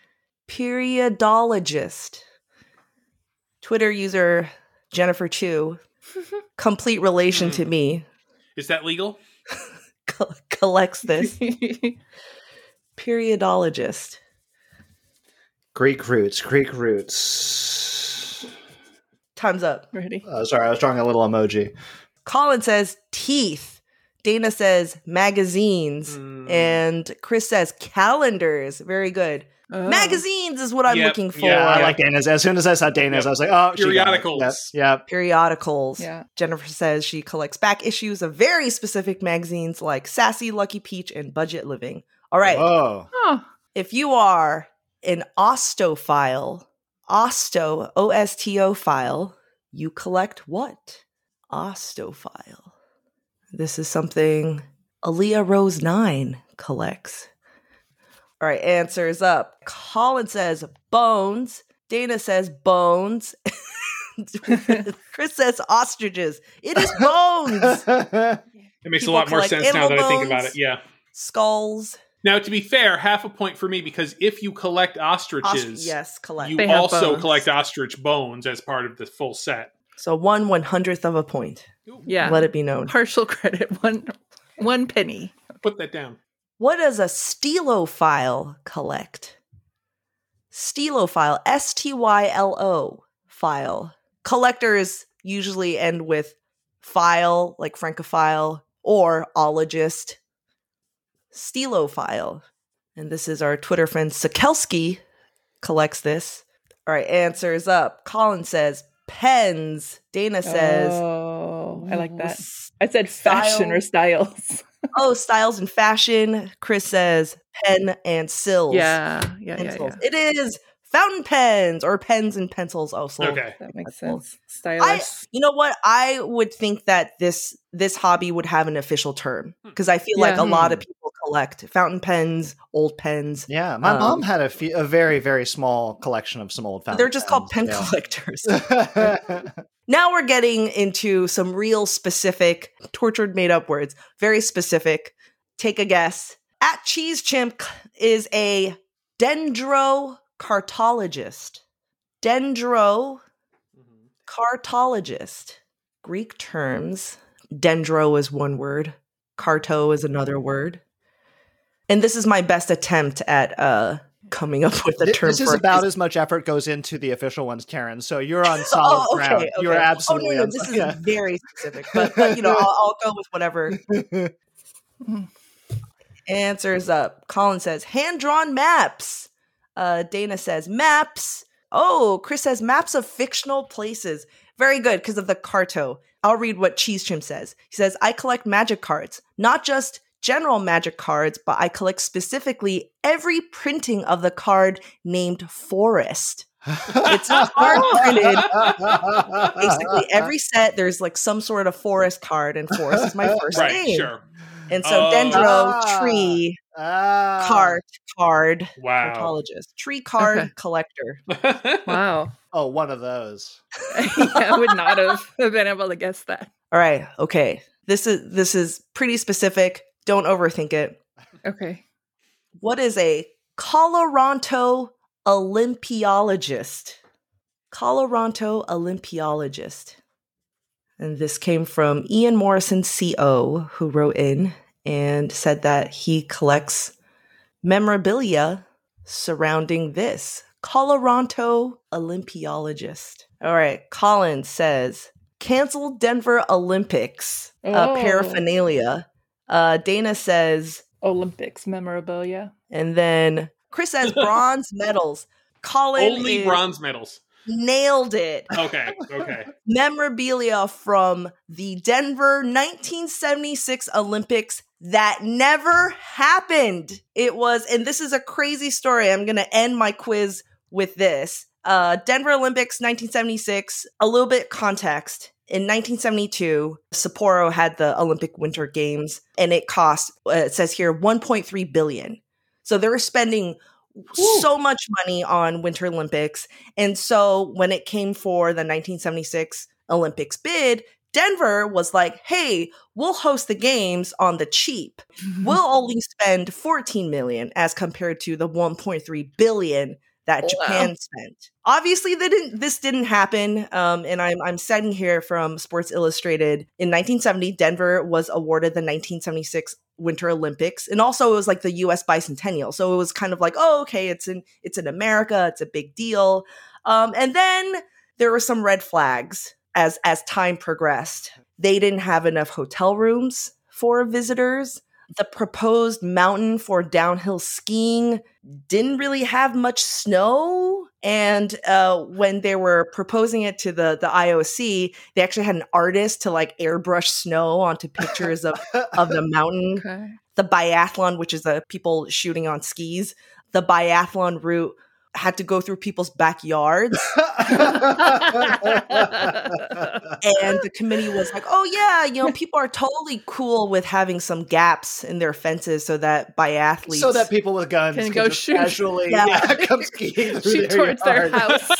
Periodologist. Twitter user Jennifer Chu, complete relation to me, Is that legal? co- collects this. Periodologist. Greek roots. Greek roots. Time's up. Ready? Uh, sorry, I was drawing a little emoji. Colin says teeth. Dana says magazines. Mm. And Chris says calendars. Very good. Oh. Magazines is what I'm Yep. looking for. Yeah, I like Dana's. As soon as I saw Dana's, Yep. I was like, oh, she got it. Periodicals. Yep. Yep. Periodicals. Yeah. Jennifer says she collects back issues of very specific magazines like Sassy, Lucky Peach, and Budget Living. All right. Whoa. Oh. If you are an ostophile, osto, O S T O file, you collect what? Ostophile. This is something Aaliyah Rose nine collects. All right, answers up. Colin says bones. Dana says bones. Chris says ostriches. It is bones. It makes People a lot more collect sense now that I think animal about bones, it. Yeah. Skulls. Now, to be fair, half a point for me because if you collect ostriches, Ostr- yes, collect. you They have also bones. collect ostrich bones as part of the full set. So one one hundredth of a point. Yeah. Let it be known. Partial credit. One one penny. Put that down. What does a stelophile collect? Stelophile, S T Y L O file. Collectors usually end with file, like francophile, or ologist. Stelophile. And this is our Twitter friend Sikelski collects this. All right, answers up. Colin says pens. Dana says Oh, I like that. s- I said fashion style- or styles. oh, styles and fashion. Chris says pen and sills. Yeah, yeah, yeah, Pencils. yeah. It is fountain pens or pens and pencils also. Okay. That makes Cool. sense. I, Stylus. you know what? I would think that this this hobby would have an official term because I feel like Yeah. a lot of people collect fountain pens, old pens. Yeah, my Um, mom had a, fe- a very, very small collection of some old fountain They're just called pen pens, collectors. yeah. Now we're getting into some real specific, tortured, made up words. Very specific. Take a guess. At Cheese Chimp is a dendrocartologist. Dendrocartologist. Greek terms. Dendro is one word. Carto is another word. And this is my best attempt at uh, coming up with a Th- term This is for about it. as much effort goes into the official ones, Karen. So you're on solid Oh, okay, ground. okay. You're absolutely Oh, no, no, on this solid- is yeah. very specific, but, but you know, I'll, I'll go with whatever. Answers up. Colin says hand-drawn maps. Uh, Dana says maps. Oh, Chris says maps of fictional places. Very good because of the Carto. I'll read what Cheese Chimp says. He says, I collect magic cards, not just general magic cards, but I collect specifically every printing of the card named Forest. It's a card printed. Basically, every set, there's like some sort of forest card, and Forest is my first Right, name. sure. And so Oh. Dendro, Ah. tree, Ah. cart, card, Wow. cartologist, tree card Okay. collector. Wow. Oh, one of those. Yeah, I would not have been able to guess that. All right, okay. This is this is pretty specific. Don't overthink it. Okay. What is a Coloranto Olympiologist? Coloranto Olympiologist. And this came from Ian Morrison C O, who wrote in and said that he collects memorabilia surrounding this. Coloranto Olympiologist. All right, Colin says, canceled Denver Olympics uh, Oh. paraphernalia. Uh, Dana says, Olympics memorabilia. and then Chris says bronze medals. Colin Only is- bronze medals. nailed it. Okay, okay. Memorabilia from the Denver nineteen seventy-six Olympics that never happened. It was, and this is a crazy story. I'm going to end my quiz with this. Uh, Denver Olympics nineteen seventy-six, a little bit context. In nineteen seventy-two, Sapporo had the Olympic Winter Games, and it cost, uh, it says here, one point three billion dollars. So they were spending so much money on Winter Olympics. And so when it came for the nineteen seventy-six Olympics bid, Denver was like, hey, we'll host the games on the cheap. We'll only spend fourteen million dollars as compared to the one point three billion dollars that Wow. Japan spent. Obviously, they didn't, this didn't happen. Um, and I'm, I'm citing here from Sports Illustrated. In nineteen seventy, Denver was awarded the nineteen seventy-six Winter Olympics. And also it was like the U S bicentennial. So it was kind of like, oh, okay, it's in, it's in America. It's a big deal. Um, and then there were some red flags as, as time progressed. They didn't have enough hotel rooms for visitors. The proposed mountain for downhill skiing didn't really have much snow. And uh, when they were proposing it to the, the I O C, they actually had an artist to like airbrush snow onto pictures of, of the mountain. Okay. The biathlon, which is the people shooting on skis, the biathlon route had to go through people's backyards. And the committee was like, oh, yeah, you know, people are totally cool with having some gaps in their fences so that biathletes. So that people with guns Can can, go just shoot. casually Yeah. yeah, come skiing through Shoot their towards their yard. house.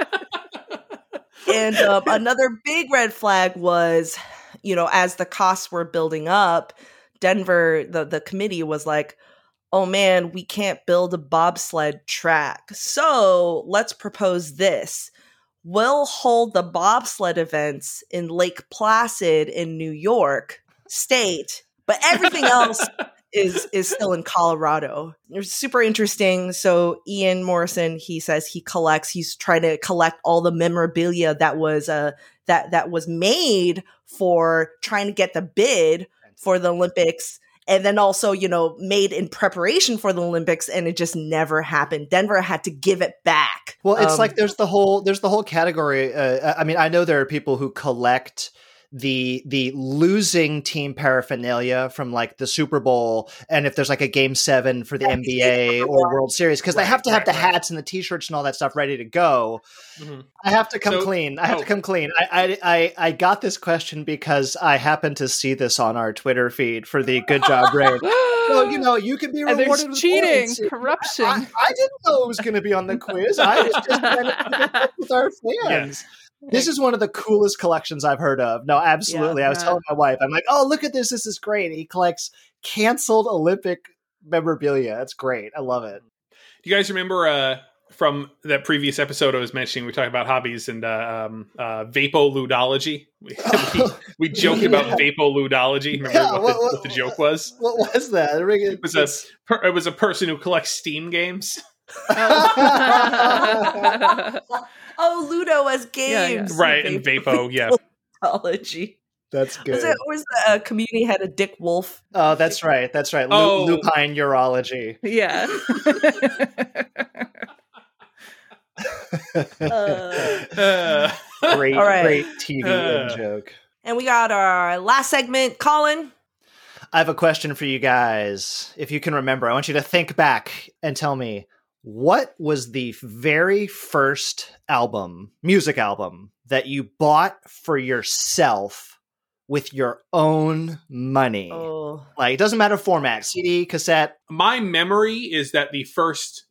And um, another big red flag was, you know, as the costs were building up, Denver, the, the committee was like, oh man, we can't build a bobsled track. So let's propose this. We'll hold the bobsled events in Lake Placid in New York State, but everything else is is still in Colorado. It's super interesting. So Ian Morrison, he says he collects, he's trying to collect all the memorabilia that was uh that that was made for trying to get the bid for the Olympics. And then also, you know, made in preparation for the Olympics, and it just never happened. Denver had to give it back. Well, it's Um, like there's the whole there's the whole category. Uh, I mean, I know there are people who collect the the losing team paraphernalia from like the Super Bowl, and if there's like a game seven for the N B A or World Series, because they Right, have to have right, the right. hats and the T-shirts and all that stuff ready to go. Mhm. I have to come So- clean. I have oh. to come clean. I, I I I got this question because I happened to see this on our Twitter feed for the Good Job Raid. Well, you know, you can be And rewarded there's with cheating, points. corruption. I, I didn't know it was going to be on the quiz. I was just trying to keep up with our fans. This is one of the coolest collections I've heard of. No, absolutely. Yeah, I was yeah. telling my wife, I'm like, oh, look at this. This is great. He collects canceled Olympic memorabilia. That's great. I love it. Do you guys remember uh, from that previous episode I was mentioning, we talked about hobbies and uh, um, uh, vapoludology? We, we, we joked about vapoludology. Remember Yeah, what, what- the, what- what the joke was? What was that? It was a per, it was a person who collects Steam games. oh, Ludo as Yeah, yeah. games. Right, and Vapo, yeah. Mythology. That's good. Was it was the uh, community had a Dick Wolf? Oh, that's right. That's right. Lu- Oh. Lupine urology. Yeah. Uh, Uh, Great, All right. great T V Uh. joke. and we got our last segment. Colin, I have a question for you guys. If you can remember, I want you to think back and tell me, what was the very first album, music album, that you bought for yourself with your own money? oh, Like, it doesn't matter format, C D, cassette. my memory is that the first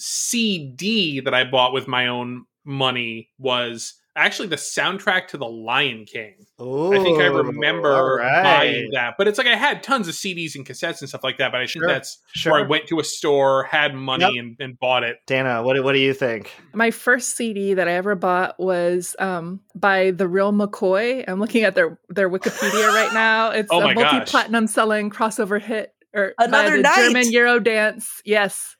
C D that I bought with my own money was actually the soundtrack to The Lion King. Ooh, I think I remember all right. buying that. But it's like I had tons of C Ds and cassettes and stuff like that, but I Sure, think that's sure. where I went to a store, had money, Yep. and, and bought it. Dana, what, do- what do you think? My first C D that I ever bought was um, by The Real McCoy. I'm looking at their their Wikipedia right now. It's Oh a my gosh. multi-platinum selling crossover hit. Or Another by the night. German Euro dance. Yes.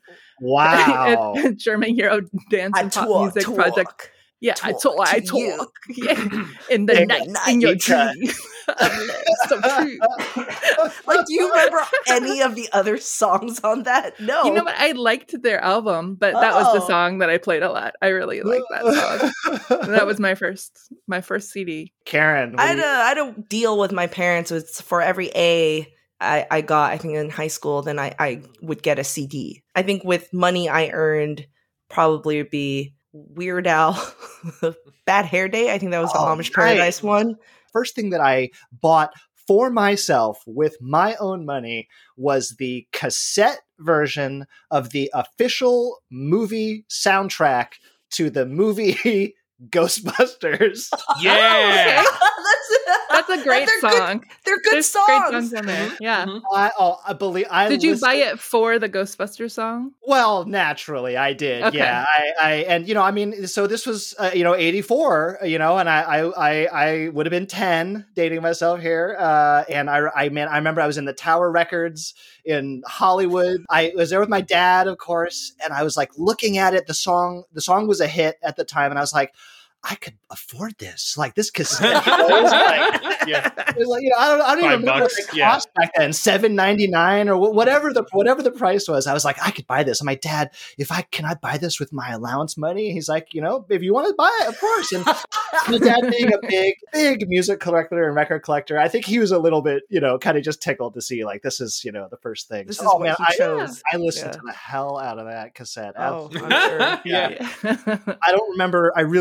Wow. German Euro dance I and pop talk, music talk. project. Yeah, I talk talk, I to you. talk. Yeah. In the Hey, night, night in your you try. dream. I'm so true. like, do you remember any of the other songs on that? No. You know what? I liked their album, but that was the Oh. song that I played a lot. I really liked that song. That was my first my first C D. Karen. what I do had you- a I had a deal with my parents. With for every A I, I got, I think in high school, then I, I would get a C D. I think with money I earned, probably would be Weird Al, Bad Hair Day. I think that was the Oh, Amish nice. Paradise one. First thing that I bought for myself with my own money was the cassette version of the official movie soundtrack to the movie Ghostbusters. Yeah. that's, That's a great they're song. Good, they're good There's songs. great songs on there. Yeah. Mhm. I, oh, I believe I Did you listened- buy it for the Ghostbusters song? Well, naturally, I did. Okay. Yeah, I, I, and you know, I mean, so this was, uh, you know, eighty-four, you know, and I, I, I, I would have been ten, dating myself here, uh, and I, I, man, I remember I was in the Tower Records in Hollywood. I was there with my dad, of course, and I was like looking at it. The song, the song was a hit at the time, and I was like, I could afford this. Like this cassette. You know, it was like, Yeah. it was like, you know, I don't, I don't even Five remember bucks, what they yeah. cost back then, seven ninety nine or wh- whatever the whatever the price was. I was like, I could buy this. And my dad, if I can I buy this with my allowance money? He's like, you know, if you want to buy it, of course. And my dad being a big, big music collector and record collector, I think he was a little bit, you know, kind of just tickled to see like this is, you know, the first thing. This So, is oh what man, he I, chose. I listened Yeah. to the hell out of that cassette. Oh, Absolutely. I'm sure. Yeah. I don't remember. I really don't remember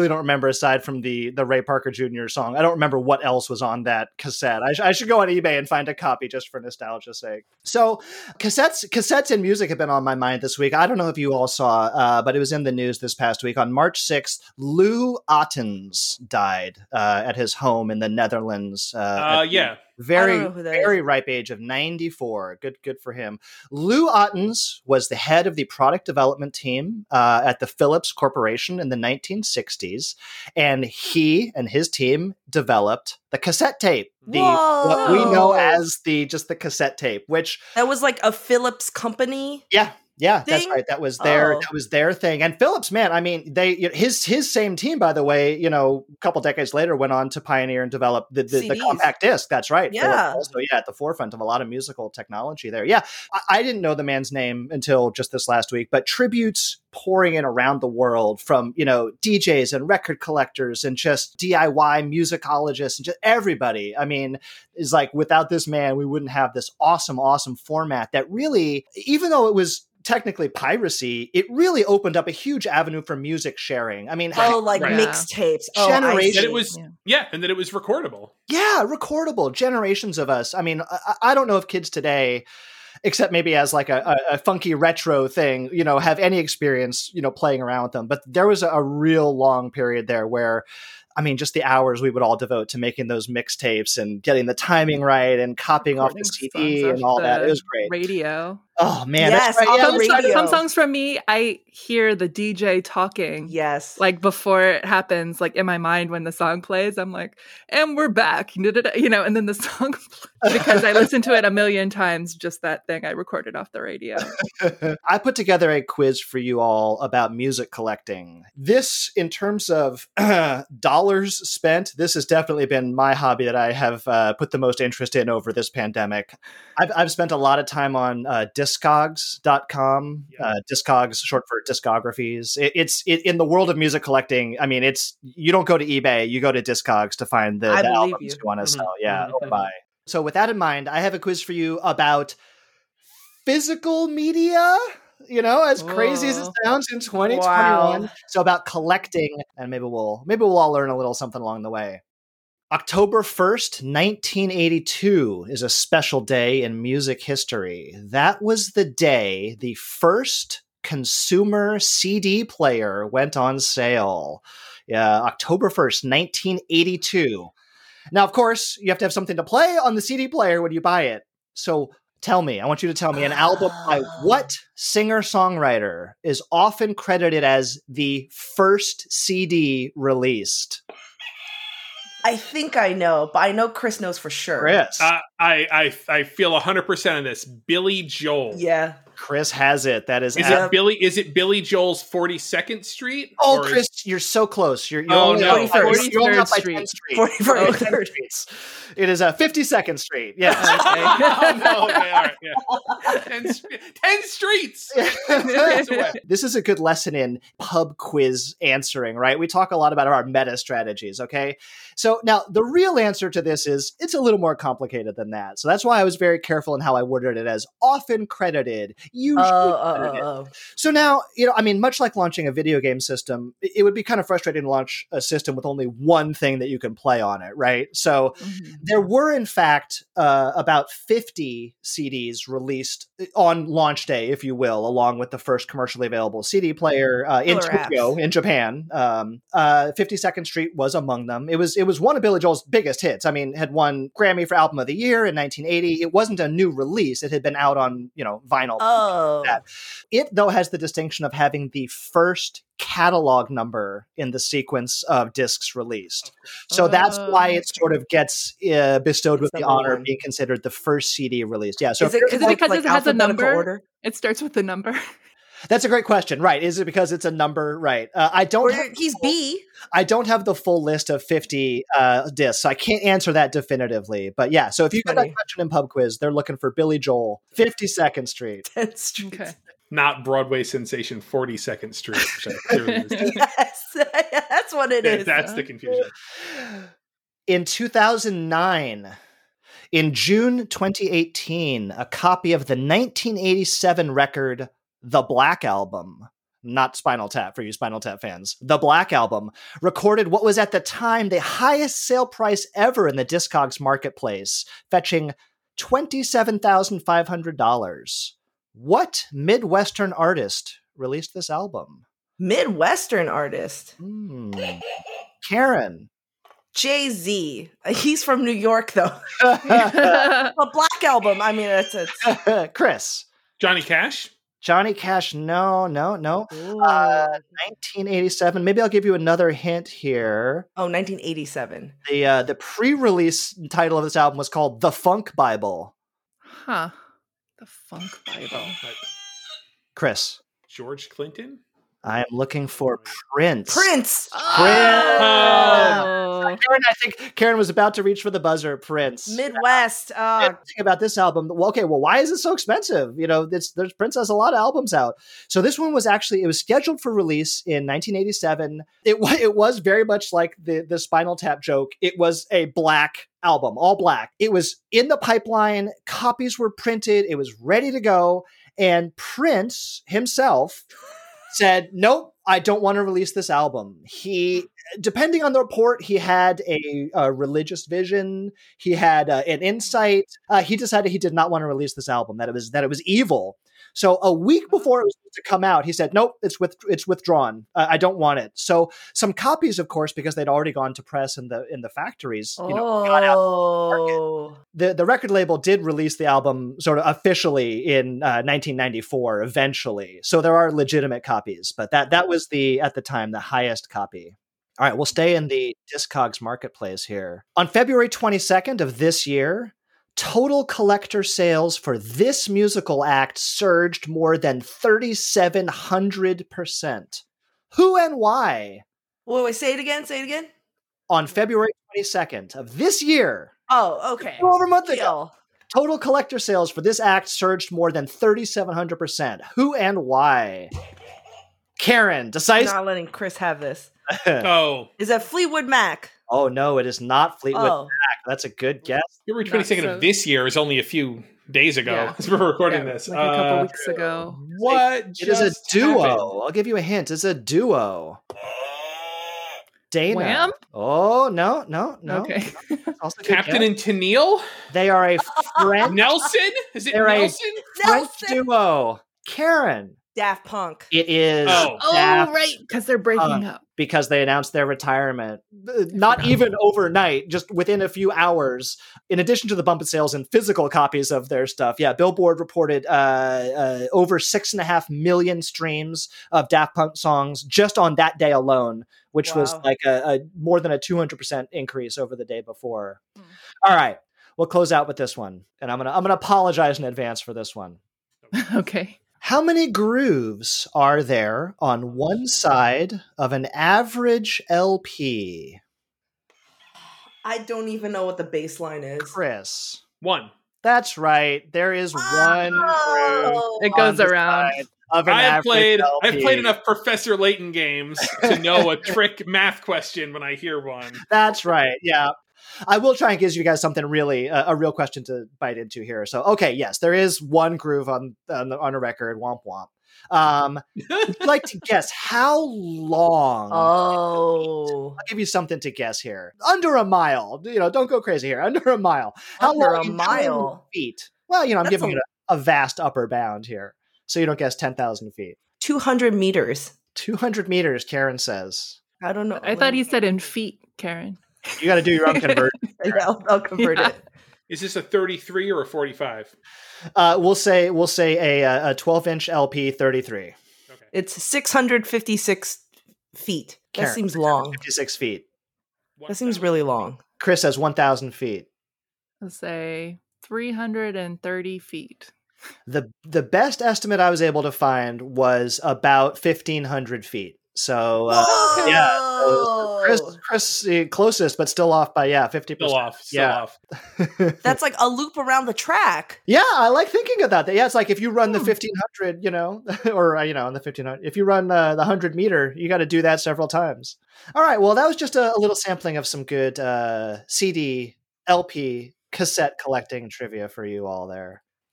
aside from the the Ray Parker Junior song. I don't remember what else was on that cassette. I, sh- I should go on eBay and find a copy just for nostalgia's sake. So cassettes cassettes and music have been on my mind this week. I don't know if you all saw, uh, but it was in the news this past week. On March sixth, Lou Ottens died uh, at his home in the Netherlands. Uh, Uh, yeah. Very, very is. ripe age of ninety-four. Good, good for him. Lou Ottens was the head of the product development team uh, at the Philips Corporation in the nineteen sixties, and he and his team developed the cassette tape, the what we know Whoa. as the just the cassette tape, which That was like a Philips company. yeah. Yeah, that's thing? right. That was their Oh. that was their thing. And Philips, man, I mean, they his his same team, by the way, you know, a couple decades later, went on to pioneer and develop the the, the C Ds. compact disc. That's right. Yeah. Philips also, yeah, at the forefront of a lot of musical technology there. Yeah, I, I didn't know the man's name until just this last week, but tributes pouring in around the world from, you know, D Js and record collectors and just D I Y musicologists and just everybody. I mean, is like, without this man, we wouldn't have this awesome, awesome format that really, even though it was technically piracy, it really opened up a huge avenue for music sharing. I mean, Oh, like Right. mixtapes. Oh, I Generation- That see. it was, Yeah. yeah, and that it was recordable. yeah, recordable. Generations of us. I mean, I, I don't know if kids today, except maybe as like a, a, a funky retro thing, you know, have any experience, you know, playing around with them. But there was a, a real long period there where, I mean, just the hours we would all devote to making those mixtapes and getting the timing right and copying off the Recording C songs D off and all that. the It was great. Radio. Oh man, Yes, that's right. off Yeah, the that's Some, right. radio. some songs from me, I hear the D J talking. Yes. Like before it happens, like in my mind when the song plays, I'm like, and we're back, you know, and then the song plays because I listened to it a million times, just that thing I recorded off the radio. I put together a quiz for you all about music collecting. This, in terms of dollars spent, this has definitely been my hobby that I have uh, put the most interest in over this pandemic. I've, I've spent a lot of time on uh, discogs dot com. Uh, Discogs, short for discographies. It, it's it, in the world of music collecting. I mean, it's you don't go to eBay, you go to Discogs to find the, I the believe albums you. you want to Mhm. sell. Yeah, Mhm. or buy. So with that in mind, I have a quiz for you about physical media, you know, as crazy as it Whoa. sounds in twenty twenty-one. Wow. So about collecting, and maybe we'll maybe we'll all learn a little something along the way. October first, nineteen eighty-two is a special day in music history. That was the day the first consumer C D player went on sale. Yeah, October first, nineteen eighty-two. Now, of course, you have to have something to play on the C D player when you buy it. So tell me, I want you to tell me an album by what singer-songwriter is often credited as the first C D released? I think I know, but I know Chris knows for sure. Chris. Uh, I, I I feel one hundred percent of this. Billy Joel. Yeah. Chris has it. That is. Is ab- it Billy? Is it Billy Joel's forty-second Street? Oh, Or is- Chris, you're so close. You're, you're Oh, only no. up by- forty-first. you're only up by Street. tenth Street. forty-first. Oh, tenth Streets. It is a fifty-second Street. Yes. oh, no, okay, all right, yeah. ten, stre- ten streets. ten streets away. This is a good lesson in pub quiz answering, right? We talk a lot about our meta strategies, okay? So now the real answer to this is it's a little more complicated than that. So that's why I was very careful in how I worded it as often credited, usually Oh, oh, credited. oh, oh. So now, you know, I mean, much like launching a video game system, it it would be kind of frustrating to launch a system with only one thing that you can play on it, right? So Mhm. there were, in fact, uh, about fifty C Ds released on launch day, if you will, along with the first commercially available C D player uh, in Killer Tokyo, apps. in Japan. Um, uh, fifty-second Street was among them. It was it was one of Billy Joel's biggest hits. I mean, had won Grammy for Album of the Year in nineteen eighty. It wasn't a new release; it had been out on you know vinyl. Oh. That. It, though, has the distinction of having the first catalog number in the sequence of discs released. So that's why it sort of gets uh, bestowed with It's the number honor one. of being considered the first C D released. Yeah, so Is if it, you're- Is it like- because like it has a alphabetical number? order? It starts with the number. that's a great question, right? Is it because it's a number? Right. Uh, I don't. Or have, he's B. I don't have the full list of fifty uh, discs, so I can't answer that definitively. But yeah, so if you get that Funny. question in pub quiz, they're looking for Billy Joel, fifty-second Street. tenth Street. Okay. Not Broadway sensation forty-second Street. Which I clearly is. Yes. That's what it is. That's the confusion. In two thousand nine, in June twenty eighteen, a copy of the nineteen eighty-seven record The Black Album not Spinal Tap for you Spinal Tap fans. The Black Album recorded what was at the time the highest sale price ever in the Discogs marketplace, fetching twenty-seven thousand five hundred dollars. What Midwestern artist released this album? Midwestern artist. Hmm. Karen. Jay-Z. He's from New York, though. A Black Album. I mean, it's, it's... Chris. Johnny Cash. Johnny Cash. No, no, no. Uh, nineteen eighty-seven. Maybe I'll give you another hint here. Oh, nineteen eighty-seven. The uh, the pre-release title of this album was called The Funk Bible. Huh. The Funk Bible. Chris. George Clinton. I am looking for Prince. Prince. Prince. Oh. Karen, I think Karen was about to reach for the buzzer. Prince. Midwest. Uh, The thing about this album, well, okay, well, why is it so expensive? You know, it's, there's Prince has a lot of albums out. So this one was actually, it was scheduled for release in nineteen eighty-seven. It, wa- it was very much like the, the Spinal Tap joke. It was a black album, all black. It was in the pipeline. Copies were printed. It was ready to go. And Prince himself said, nope, I don't want to release this album. He, depending on the report, he had a, a religious vision. He had uh, an insight. Uh, he decided he did not want to release this album, that it was that it was evil. So a week before it was to come out, he said, nope, it's with it's withdrawn. Uh, I don't want it. So some copies, of course, because they'd already gone to press in the in the factories, you know, got out to the market. The, the record label did release the album sort of officially in uh, nineteen ninety-four eventually. So there are legitimate copies, but that that was the, at the time, the highest copy. All right, we'll stay in the Discogs marketplace here. On February twenty-second of this year, total collector sales for this musical act surged more than thirty-seven hundred percent. Who and why? Wait, wait, say it again. Say it again. On February twenty-second of this year. Oh, okay. Over a month ago. Deal. Total collector sales for this act surged more than thirty-seven hundred percent. Who and why? Karen, decisive. Not letting Chris have this. Oh. Is that Fleetwood Mac? Oh, no, it is not Fleetwood Oh. Mac. That's a good guess. February twenty-second so- of this year is only a few days ago Yeah. as we're recording Yeah, this. like a couple Uh, weeks ago. What? It is a just duo. happened? I'll give you a hint. It's a duo. Dana. Wham? Oh, no, no, no. Okay. Also good Captain guess. and Tennille? They are a French, Nelson? Is it They're a- Nelson? French Nelson. duo. Karen. Daft Punk. It is Oh. Oh, Daft right. Because they're breaking Punk. up. because they announced their retirement. Uh, Not even overnight, just within a few hours. In addition to the bump in sales and physical copies of their stuff, yeah, Billboard reported uh, uh, over six and a half million streams of Daft Punk songs just on that day alone, which was Wow. like a, a more than a two hundred percent increase over the day before. Hmm. All right, we'll close out with this one, and I'm gonna I'm gonna apologize in advance for this one. Okay. How many grooves are there on one side of an average L P? I don't even know what the baseline is. Chris. One. That's right. There is one groove Oh. It on goes the around. side of an I have average played L P. I've played enough Professor Layton games to know a trick math question when I hear one. That's right. Yeah. I will try and give you guys something really, uh, a real question to bite into here. So, okay, yes, there is one groove on on, the, on a record, womp womp. Um, would you like to guess how long? Oh. I'll give you something to guess here. Under a mile. You know, don't go crazy here. Under a mile. How Under long a in how many mile? feet? Well, you know, I'm That's giving a- you a, a vast upper bound here, so you don't guess ten thousand feet. two hundred meters. two hundred meters, Karen says. I don't know. I thought he said in feet, Karen. You got to do your own conversion. Yeah, I'll, I'll convert Yeah. it. Is this a thirty-three or a forty-five? Uh, we'll say we'll say a a twelve inch L P thirty-three. Okay. It's six hundred fifty-six feet. That Karen, seems long. fifty-six feet. That seems really long. Chris says one thousand feet. Let's say three hundred thirty feet. The the best estimate I was able to find was about fifteen hundred feet. So uh, Whoa! yeah, so Chris Chris uh, closest, but still off by yeah fifty Still percent. off. Still Yeah. off. That's like a loop around the track. Yeah, I like thinking of that. Yeah, it's like if you run the Hmm. fifteen hundred, you know, or uh, you know, on the fifteen hundred, if you run uh, the one hundred meter, you got to do that several times. All right, well, that was just a, a little sampling of some good uh, C D, L P, cassette collecting trivia for you all there.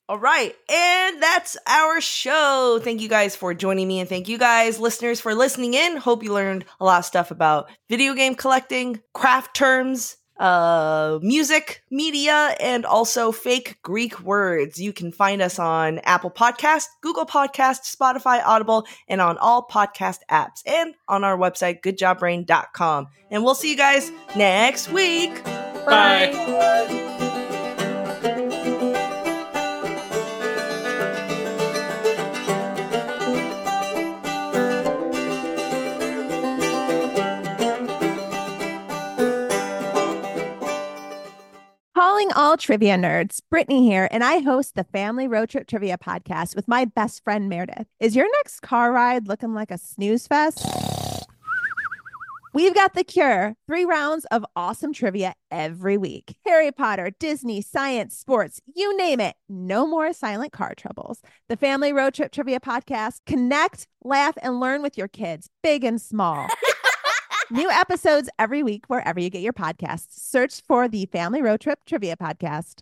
All right. And that's our show. Thank you guys for joining me. And thank you guys, listeners, for listening in. Hope you learned a lot of stuff about video game collecting, craft terms, uh, music, media, and also fake Greek words. You can find us on Apple Podcasts, Google Podcasts, Spotify, Audible, and on all podcast apps, and on our website, good job brain dot com. And we'll see you guys next week. Bye. Bye. Calling all trivia nerds, Brittany here, and I host the Family Road Trip Trivia Podcast with my best friend Meredith. Is your next car ride looking like a snooze fest? We've got the cure. Three rounds of awesome trivia every week. Harry Potter, Disney, science, sports, you name it. No more silent car troubles. The Family Road Trip Trivia Podcast. Connect, laugh, and learn with your kids, big and small. New episodes every week wherever you get your podcasts. Search for the Family Road Trip Trivia Podcast.